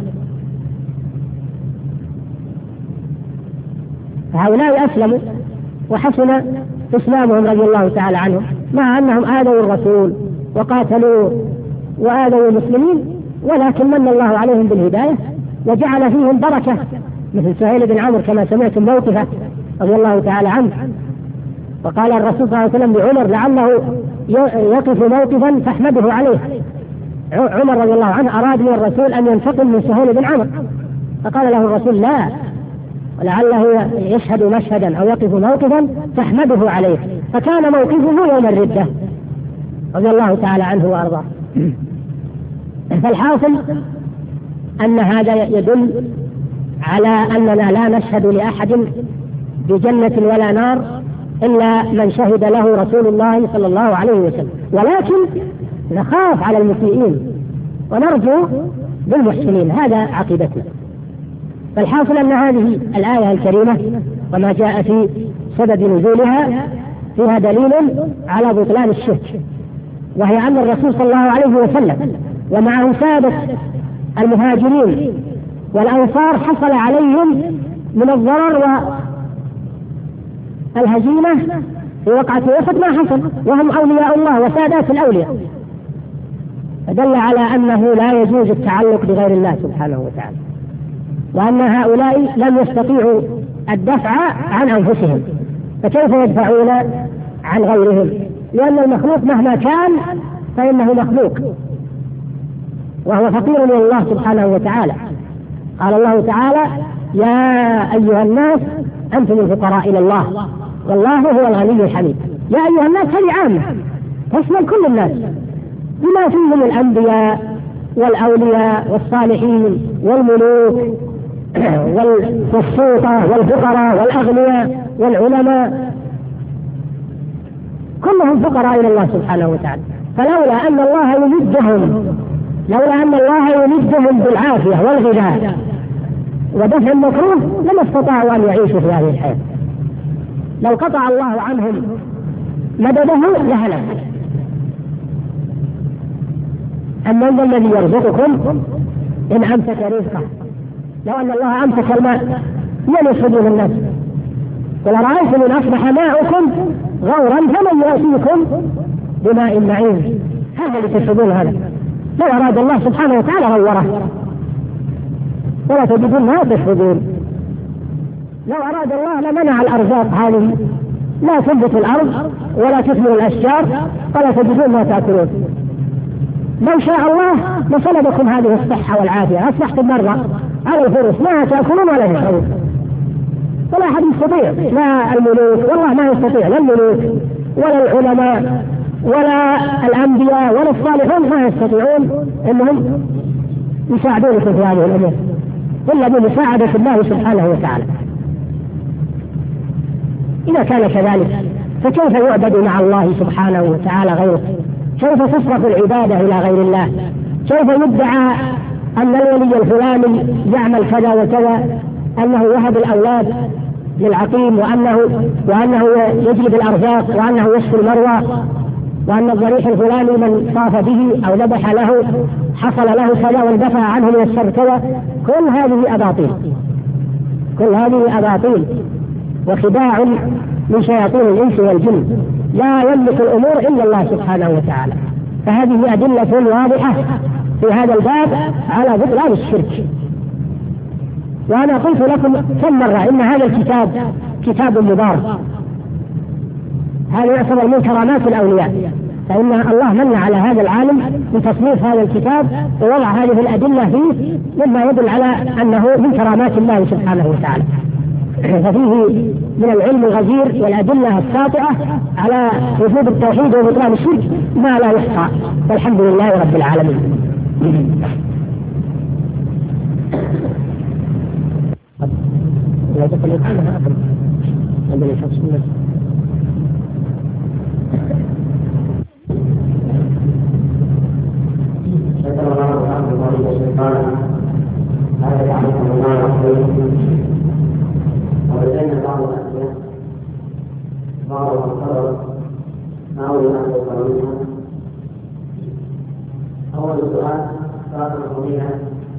فهؤلاء أسلموا وحسن إسلامهم رضي الله تعالى عنهم، مع أنهم آذوا الرسول وقاتلوا وآذوا المسلمين، ولكن من الله عليهم بالهداية وجعل فيهم بركة، مثل سهيل بن عمرو كما سمعتم موقفه رضي الله تعالى عنه. وقال الرسول صلى الله عليه وسلم لعمر لعله يقف موقفا فاحمده عليه. عمر رضي الله عنه أراد من الرسول أن ينتقم من سهيل بن عمرو، فقال له الرسول لا، ولعله يشهد مشهدا أو يقف موقفا فاحمده عليه، فكان موقفه يوم الردة رضي الله تعالى عنه وأرضاه. فالحاصل أن هذا يدل على أننا لا نشهد لأحد بجنة ولا نار إلا من شهد له رسول الله صلى الله عليه وسلم، ولكن نخاف على المسيئين ونرجو بالمحسنين، هذا عقيدتنا. فالحاصل أن هذه الآية الكريمة وما جاء في سبب نزولها فيها دليل على بطلان الشرك، وهي أن الرسول صلى الله عليه وسلم ومعه سادة المهاجرين والأنصار حصل عليهم من الضرر والهزيمة في وقعة أحد ما حصل، وهم أولياء الله وسادات الأولياء، فدل على أنه لا يجوز التعلق بغير الله سبحانه وتعالى، وأن هؤلاء لم يستطيعوا الدفع عن أنفسهم، فكيف يدفعون عن غيرهم؟ لأن المخلوق مهما كان فإنه مخلوق وهو فقير من الله سبحانه وتعالى. قال الله تعالى يا أيها الناس أنتم الفقراء إلى الله والله هو الغني الحميد. يا أيها الناس هذه عامة تشمل كل الناس بما فيهم الأنبياء والأولياء والصالحين والملوك والسلطة والفقراء والأغنياء والعلماء، كلهم فقراء إلى الله سبحانه وتعالى. فلولا أن الله يمدهم لولا أن الله يمدهم بالعافية والغذاء ودفع المكروه لما استطاعوا أن يعيشوا في هذه الحياة. لو قطع الله عنهم مدده لهلك. أما الذي يرزقكم إن أمسك رزقه، لو أن الله أمسك الماء من يصدون الناس، ولرأيتم إن أصبح ماؤكم غورا فمن يأتيكم بماء معين. هذا اللي تشربون هذا لو أراد الله سبحانه وتعالى غوره ولا تجدون ما تشربون. لو أراد الله لمنع الأرزاق هذه، لا تنبت الأرض ولا تثمر الأشجار ولا تجدون ما تأكلون. لو شاء الله لسلبكم هذه الصحة والعافية، أصبحتم مرة على الفرس ما تأكلون ولا تشربون، ولا أحد يستطيع، لا الملوك والله ما يستطيع، لا الملوك ولا العلماء ولا الأنبياء ولا الصالحون ما يستطيعون أنهم يساعدونكم في هذه الأمور إلا بمساعدة الله سبحانه وتعالى. إذا كان كذلك فكيف يعبد مع الله سبحانه وتعالى غيره؟ كيف تصرف العبادة إلى غير الله؟ كيف يدعى أن الولي الفلاني يعمل كذا وكذا، أنه يهب الأولاد للعقيم، وأنه وأنه يجلب الأرزاق، وأنه يشفي المروى، وأن الضريح الفلاني من طاف به أو ذبح له حصل له كذا واندفع عنه من الشر كذا. كل هذه أباطيل، كل هذه أباطيل وخداع من شياطين الإنس والجن، لا يملك الأمور إلا الله سبحانه وتعالى. فهذه أدلة واضحة في هذا الباب على بطلان الشرك. وأنا قلت لكم كم مرة إن هذا الكتاب كتاب مبارك، هذا يعتبر من كرامات الأولياء، فإن الله من على هذا العالم بتصنيف هذا الكتاب ووضع هذه الأدلة فيه، مما يدل على أنه من كرامات الله سبحانه وتعالى. ففيه من العلم الغزير والأدلة الساطعة على وجود التوحيد وبطلان الشرك ما لا يحصى، والحمد لله رب العالمين. وبين بعض الأسئلة بعض الأسئلة ما أولي أن يقرأونها. أول سؤال فاطمة قضيها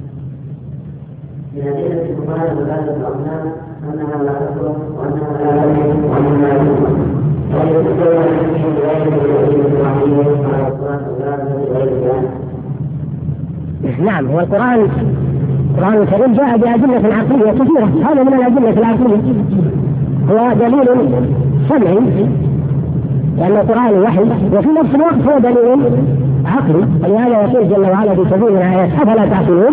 من أدلة كفار عبادة الأصنام أنها لا تخلق وأنها لا تملك وأنها لا تملك، وهي تتكون من غير الوحيد الوحيد على الصلاة والسلام غير ذلك. نعم، هو القرآن القرآن الكريم جاء بأدلة عقلية كثيرة، هذا من الأدلة العقلية، هو دليل سمعي لأن القرآن وحي، وفي نفس الوقت هو دليل عقلي، ولهذا يقول جل وعلا في كثير من الآيات أفلا تعقلون.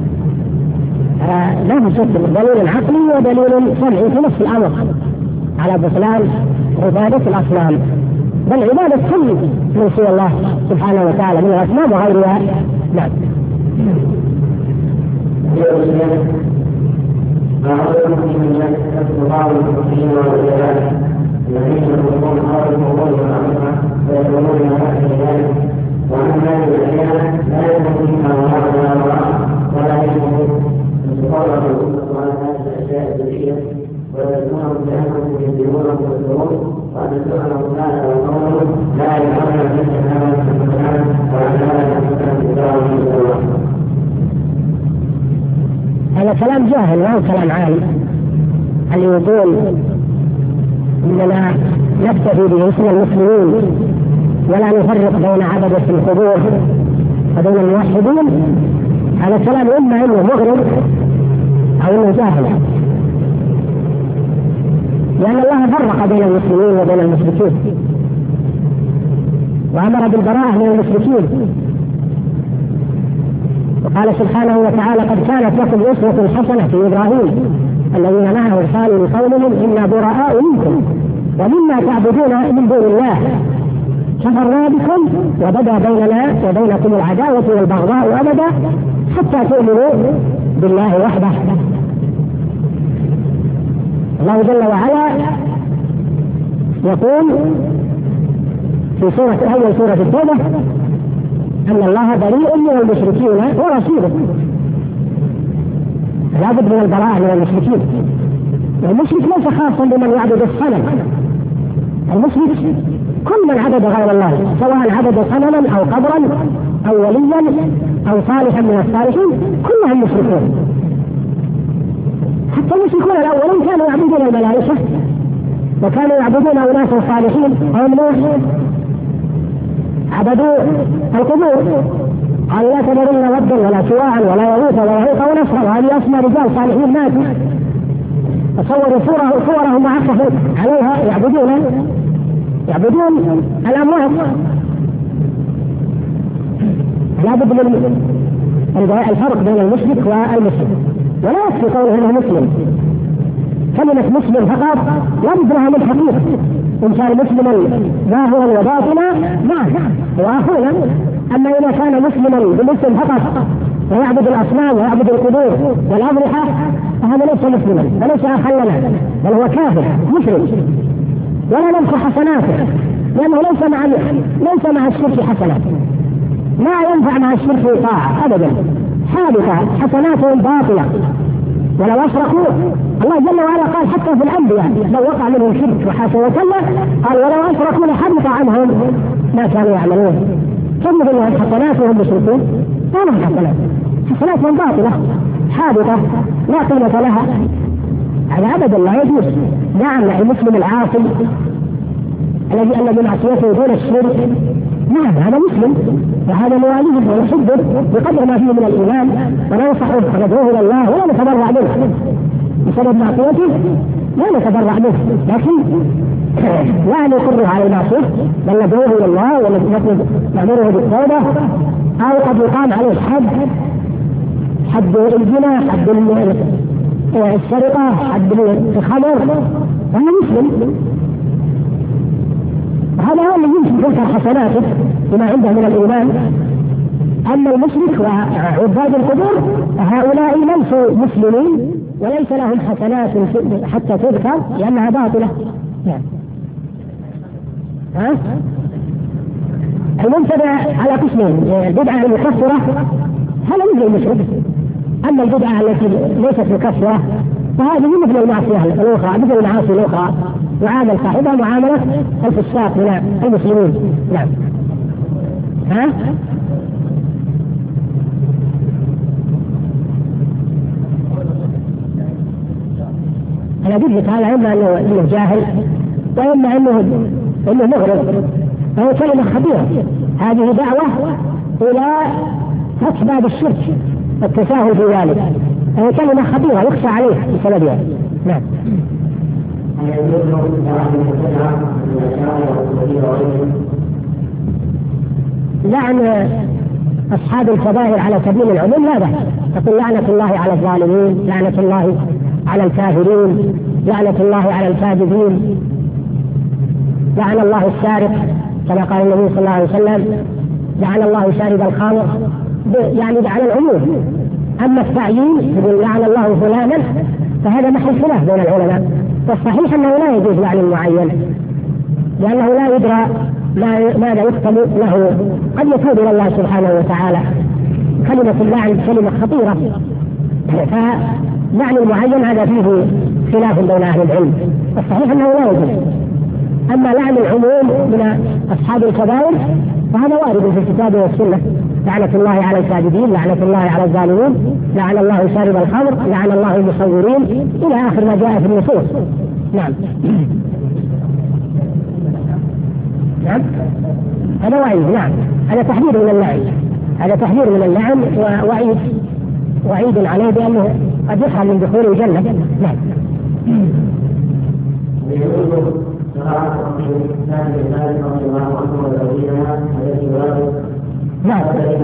آه لا شك دليل عقلي ودليل سمعي في نفس الأمر على بطلان عبادة الأصنام، بل عبادة كل من سوى الله سبحانه وتعالى من الأصنام وغيرها. نعم. الذين يقولون هذا الموضوع والعمل ويقولون هذا ذلك، وأن هذه الأشياء لا يكون فيها وراء ولا وراء ولا يكون متطرف على هذه الأشياء الذكية، ويذكرون بأنهم يجدون ويذكرون وأن سبحانه وتعالى وقوله لا يعلم مثل هذا الكلام وأن هذا الكلام. هذا كلام جاهل وهو كلام عالم، اللي يقول إننا نكتفي باسم المسلمين ولا نفرق بين عبدة القبور وبين الموحدين، هذا كلام إما إنه مغرب أو إنه جاهل، لأن الله فرق بين المسلمين وبين المشركين وأمر بالبراءة من المشركين، وقال سبحانه وتعالى قد كانت لكم أسوة حسنة في إبراهيم الذين معه قالوا لقومهم إنا براء منكم ومما تعبدون من دون الله كفرنا بكم وبدا بيننا وبينكم العداوة والبغضاء أبدا حتى تؤمنوا بالله وحده. الله جل وعلا يقول في سورة أول سورة التوبة أن الله بريء من المشركين ورسوله، لا بد من البراءة من المشركين. المشرك ليس خاصا بمن يعبد الصنم، المشرك كل من عبد غير الله سواء عبد صنما أو قبرا أو وليا أو صالحا من الصالحين كلهم مشركون. حتى المشركون الأولين كانوا يعبدون الملائكة وكانوا يعبدون أناس صالحين أو نوح عبدوا القبور، قالوا لا تذرون ودا ولا سواعا ولا يغوث ولا يعوق ونسرا، وهذه أسماء رجال صالحين ماتوا، تصوروا صورة صورهم وعكفوا عليها يعبدون يعبدون الأموات. لا بد من الفرق بين المشرك والمسلم، ولا يكفي قوله انه مسلم، كلمة مسلم فقط لا بد لها من حقيقة، إن كان مسلما ظاهرا وباطنا نعم وأخونا، أما إذا كان مسلما بالاسم فقط ويعبد الأصنام ويعبد القبور والأضرحة فهذا ليس مسلما وليس أخا لنا، بل هو كافر مشرك، ولا نمسح حسناته لأنه ليس مع ليس مع الشرك حسنات، ما ينفع مع الشرك طاعة أبدا، حادثة حسناتهم باطلة. ولو أشركوا الله جل وعلا قال حتى في الأنبياء لو وقع منهم شرك وحاشا وكلا قال ولو أشركوا لحبط عنهم ما كانوا يعملون. كم منهم حسناتهم مشركون؟ ما لهم حسنات، حسناتهم باطلة حادثة لا قيمة لها. هذا أبدا لا يجوز. نعم المسلم العاصي الذي الذي معصيته دون الشرك نعم هذا مسلم وهذا مواليه ونحبه بقدر ما فيه من الإيمان وننصحه وندعوه إلى الله ولا نتبرع منه بسبب معصيته، لا نتبرع منه، لكن لا نقره على المعصية بل ندعوه إلى الله ونأمره بالتوبة. أو قد يقام عليه حد حد الزنا، حد السرقة، حد الخمر، وهو مسلم. هذا هو الذي يمكن تنكر حسناته بما عنده من الإيمان. أما المشرك وعباد القبور هؤلاء ليسوا مسلمين وليس لهم حسنات حتى تذكر لأنها باطلة. يعني. ها؟ المبتدع على قسمين، البدعة المكفرة هذا مثل المشرك، أما البدعة التي ليست مكفرة فهذه مثل المعصية الأخرى، مثل المعاصي الأخرى يعامل صاحبها معاملة الفساق من المسلمين. نعم. ها؟ أنا قلت لك هذا إما أنه إنه جاهل وإما أنه إنه مغرض، فهو كلمة خبيرة. هذه دعوة إلى فتح باب الشرك والتساهل في ذلك، فهي كلمة خبيرة يخشى عليه بسببها. نعم. لعن أصحاب الكبائر على سبيل العموم لا بأس، تقول لعنة الله على الظالمين، لعنة الله على الكافرين، لعنة الله على الكاذبين، لعن الله السارق كما قال النبي صلى الله عليه وسلم، لعن الله شارب الخمر، يعني على العموم. أما التعيين يقول لعن الله فلانا فهذا محل خلاف بين العلماء، والصحيح أنه لا يجوز لعن المعين لأنه لا يدرى ماذا يكتب له، قد يتوب إلى الله سبحانه وتعالى. كلمة اللعن كلمة خطيرة، فلعن المعين هذا فيه خلاف بين أهل العلم، والصحيح أنه لا يجوز. أما لعن العموم من أصحاب الكبائر فهذا وارد في الكتاب والسنة، لعنة الله على الكاذبين، لعنة الله على الظالمين، لعن الله شارب الخمر، لعن الله المصورين، إلى آخر ما جاء في النصوص. نعم. نعم هذا وعيد. نعم هذا تحذير من اللعن، هذا تحذير من اللعن ووعيد وعيد عليه بأنه قد يحرم من دخول الجنة. نعم. نعم.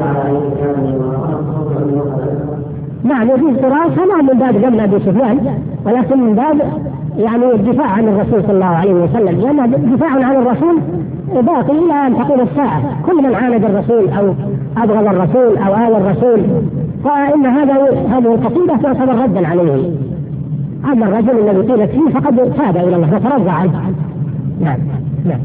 نعم يجوز قراءة ما من باب جمع أبي سفيان، ولكن من باب يعني الدفاع عن الرسول صلى الله عليه وسلم، لأن الدفاع عن الرسول باقي إلى أن تقوم الساعة. كل من عاند الرسول أو أبغض الرسول أو آذى الرسول فإن هذا هذه القصيدة تعتبر ردا عليه. أما الرجل الذي قيلت فيه فقد تاب إلى الله فترضى عنه. نعم. نعم.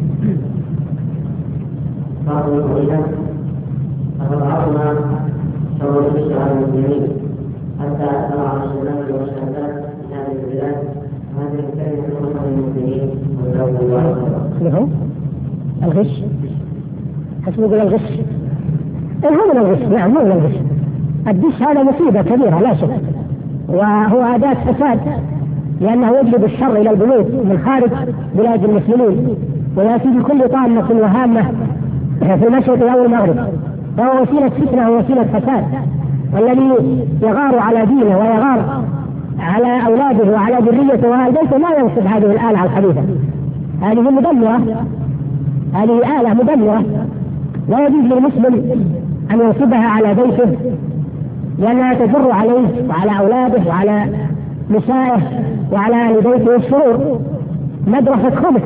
فضعفنا شر البشر على المسلمين حتى ترى الشباب والشابات في هذه البلاد هذه الكلمة تخرج المسلمين وجزاهم الله خيرا. الغش حسب يقول الغش إيه هو من الغش؟ نعم مو من الغش. الدش هذا مصيبة كبيرة لا شك، وهو أداة فساد لأنه يجلب الشر إلى البيوت من خارج بلاد المسلمين ويأتي بكل طامة وهامة في المشرق أو المغرب، فهو وسيلة فتنة ووسيلة فساد. والذي يغار على دينه ويغار على أولاده وعلى ذريته وهالبيته ما ينصب هذه الآلة الخبيثة. هذه مدمرة، هذه آلة مدمرة لا يجوز للمسلم أن ينصبها على بيته لأنها تجر عليه وعلى أولاده وعلى نسائه وعلى أهل بيته الشرور. مدرسة خبث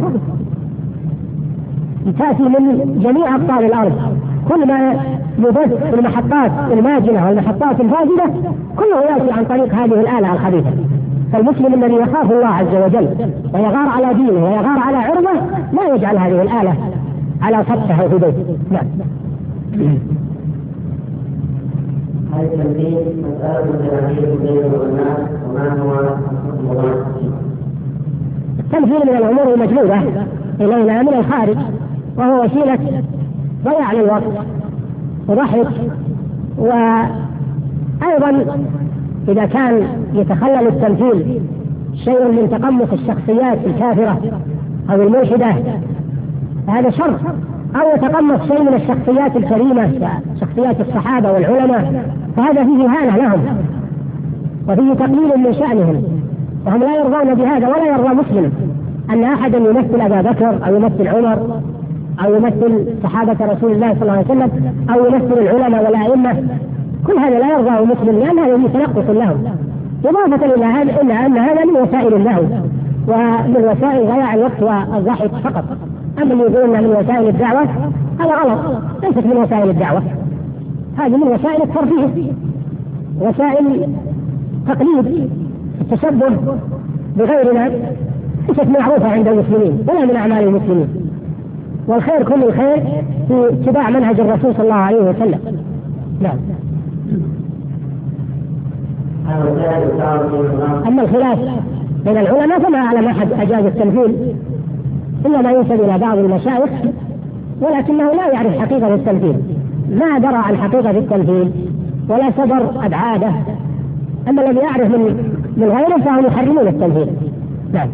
تأتي من جميع أقطار الأرض، كل ما يبث في المحطات الماجنة والمحطات الفاجنة كله يأتي عن طريق هذه الآلة الخبيثة. فالمسلم الذي يخاف الله عز وجل ويغار على دينه ويغار على عرضه لا يجعل هذه الآلة على سطحه في بيته. نعم. هل التمثيل مسألة تنافير بين الناس وما هو المضاد؟ التمثيل من الأمور المجلوبة إلينا من الخارج، وهو وسيلة ضياع للوقت وضحك. وأيضا إذا كان يتخلل التمثيل شيء من تقمص الشخصيات الكافرة أو الملحدة هذا شر، أو يتقمص شيء من الشخصيات الكريمة شخصيات الصحابة والعلماء فهذا فيه إهانة لهم وفيه تقليل من شأنهم، وهم لا يرضون بهذا. ولا يرضى مسلم أن أحدا يمثل أبا بكر أو يمثل عمر أو يمثل صحابة رسول الله صلى الله عليه وسلم أو يمثل العلماء والأئمة، كل هذا لا يرضاه مسلم لأن هذا تنقص لهم، إضافة إلى هذا إلا أن هذا من وسائل اللهو ومن وسائل ضياع الوقت والضحك فقط. أما اللي يقولون من وسائل الدعوة هذا غلط، ليست من وسائل الدعوة، هذه من وسائل الترفيه، وسائل تقليد التشبه بغيرنا، ليست معروفة عند المسلمين ولا من أعمال المسلمين. والخير كل الخير في اتباع منهج الرسول صلى الله عليه وسلم. نعم. أما الخلاف بين العلماء فما أعلم أحد أجاز التمثيل، إنما ينسب إلى بعض المشايخ ولكنه لا يعرف حقيقة التمثيل، ما درى عن حقيقة التمثيل ولا صدر أبعاده. أما الذي يعرف من من غيره فهم يحرمون التمثيل. نعم.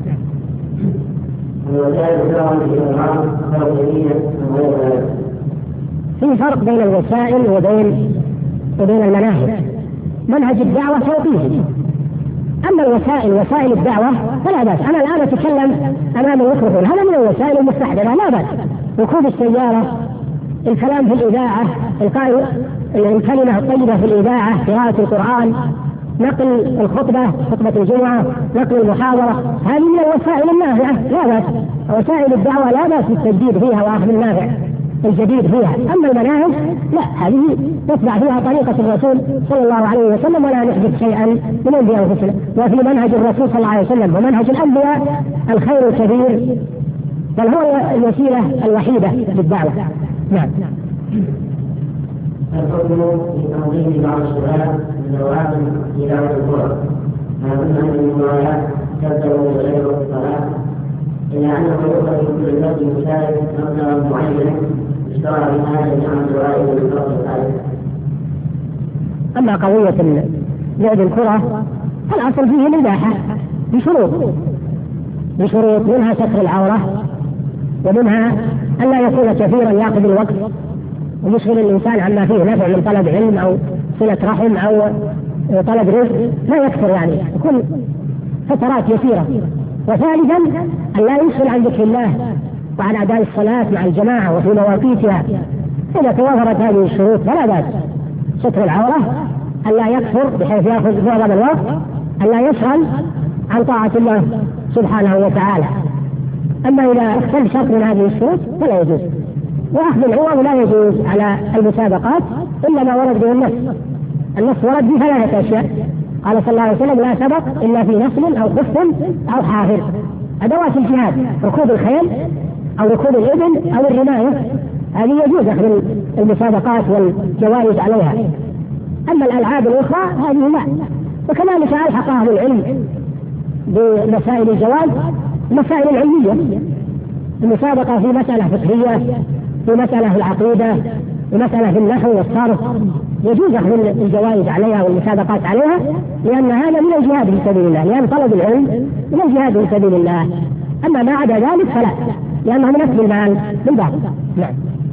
في فرق بين الوسائل وبين وبين المناهج. منهج الدعوة توقيفي، أما الوسائل وسائل الدعوة فلا بأس. أنا الآن أتكلم أمام الميكروفون، هذا من الوسائل المستحدثة لا بأس. ركوب السيارة، الكلام في الإذاعة، إلقاء الكلمة الطيبة في الإذاعة، قراءة القرآن، نقل الخطبة، خطبة الجمعة، نقل المحاضرة، هذه من الوسائل النافعة لا بأس. وسائل الدعوة لا بأس بالتجديد فيها وأخذ النافع الجديد فيها. أما المناهج لا، هذه نتبع فيها طريقة الرسول صلى الله عليه وسلم ولا نحدث شيئا من عند أنفسنا. وفي منهج الرسول صلى الله عليه وسلم ومنهج الأنبياء الخير الكبير، بل هو الوسيلة الوحيدة للدعوة. نعم. الحكم في تنظيم بعض الشباب من رواتب تلاوة القرآن، ما كنا من المباريات تبدأ غير الصلاة، إلا أنه يؤخذ في كل الوقت مشارك مبلغا معينا اشترى بهذا جمع الجوائز من فضل الآية. أما قضية لعب الكرة الأصل فيه الإباحة بشروط بشروط منها ستر العورة، ومنها أن لا يكون كثيرا يأخذ الوقت ويشغل الإنسان عما فيه نفع من طلب علم أو صلة رحم أو طلب رزق، لا يكثر يعني يكون فترات يسيرة. وثالثا أن لا يشغل عن ذكر الله وعن أداء الصلاة مع الجماعة وفي مواقيتها. إذا توافرت هذه الشروط فلا بأس. ستر العورة، أن لا يكثر بحيث يأخذ معظم الوقت، أن لا يشغل عن طاعة الله سبحانه وتعالى. أما إذا اختل شرط من هذه الشروط فلا يجوز. وأخذ العوض لا يجوز على المسابقات إلا ما ورد به النص. النص ورد به ثلاثة أشياء، قال صلى الله عليه وسلم: لا سبق إلا في نسل أو خف أو حافر. أدوات الجهاد ركوب الخيل أو ركوب الإبل أو الرماية، هذه يجوز أخذ المسابقات والجوائز عليها. أما الألعاب الأخرى هذه لا. وكذلك ألحق أهل العلم بمسائل الجواز المسائل العلمية، المسابقة في مسألة فقهية، في مسألة في العقيدة، في مسألة في النحو والصرف، يجوز أخذ الجوائز عليها والمسابقات عليها، لأن هذا من الجهاد في سبيل الله، لأن طلب العلم من الجهاد في سبيل الله. أما ما عدا ذلك فلا، لأنه من أكل المال بالباطل. نعم.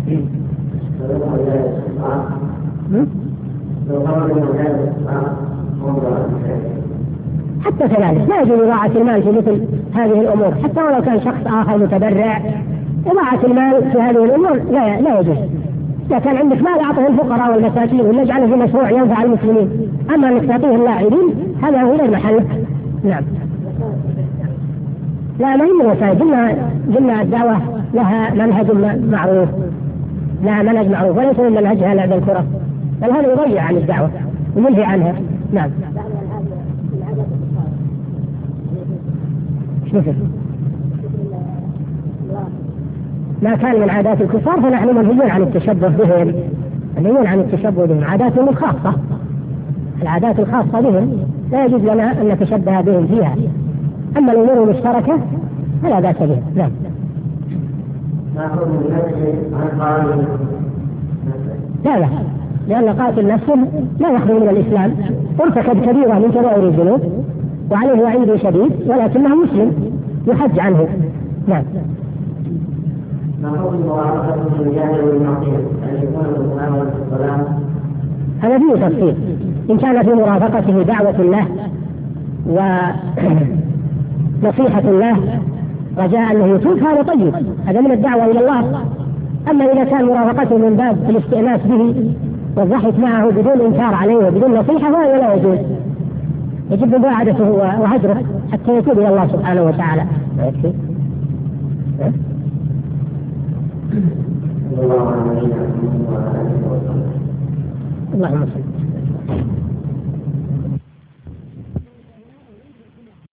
حتى كذلك لا يجوز إضاعة المال في مثل هذه الأمور، حتى ولو كان شخص آخر متبرع. إضاعة المال في هذه الأمور لا لا يجوز. إذا كان عندك مال أعطه الفقراء والمساكين ولا اجعله في مشروع ينفع المسلمين، أما أنك تعطيه اللاعبين هذا هو غير محله. نعم. لا، ما هي من الوسائل. قلنا قلنا الدعوة لها منهج معروف، لها منهج معروف، وليس من منهجها لعب الكرة، بل هذا يضيع عن الدعوة وينهي عنها. نعم. مثل ما كان من عادات الكفار فنحن منهيون عن التشبه بهم، منهيون عن التشبه بهم، عاداتهم الخاصة العادات الخاصة بهم لا يجوز لنا أن نتشبه بهم فيها، أما الأمور المشتركة فلا بأس بها. نعم. لا لا، لأن قاتل نفسه لا يخرج من الإسلام، ارتكب كبيرة من كبائر الذنوب وعليه وعيد شديد، ولكنه مسلم يحج عنه. نعم. هذا فيه تفصيل. إن كان في مرافقته دعوة الله ونصيحة الله رجاء أنه يتوب هذا طيب، هذا من الدعوة إلى الله. أما إذا كان مرافقته من باب الاستئناس به والضحك معه بدون إنكار عليه وبدون نصيحة فهذا لا يجوز، يجب مباعدته وهجره حتى يتوب إلى الله سبحانه وتعالى. اللهم صل.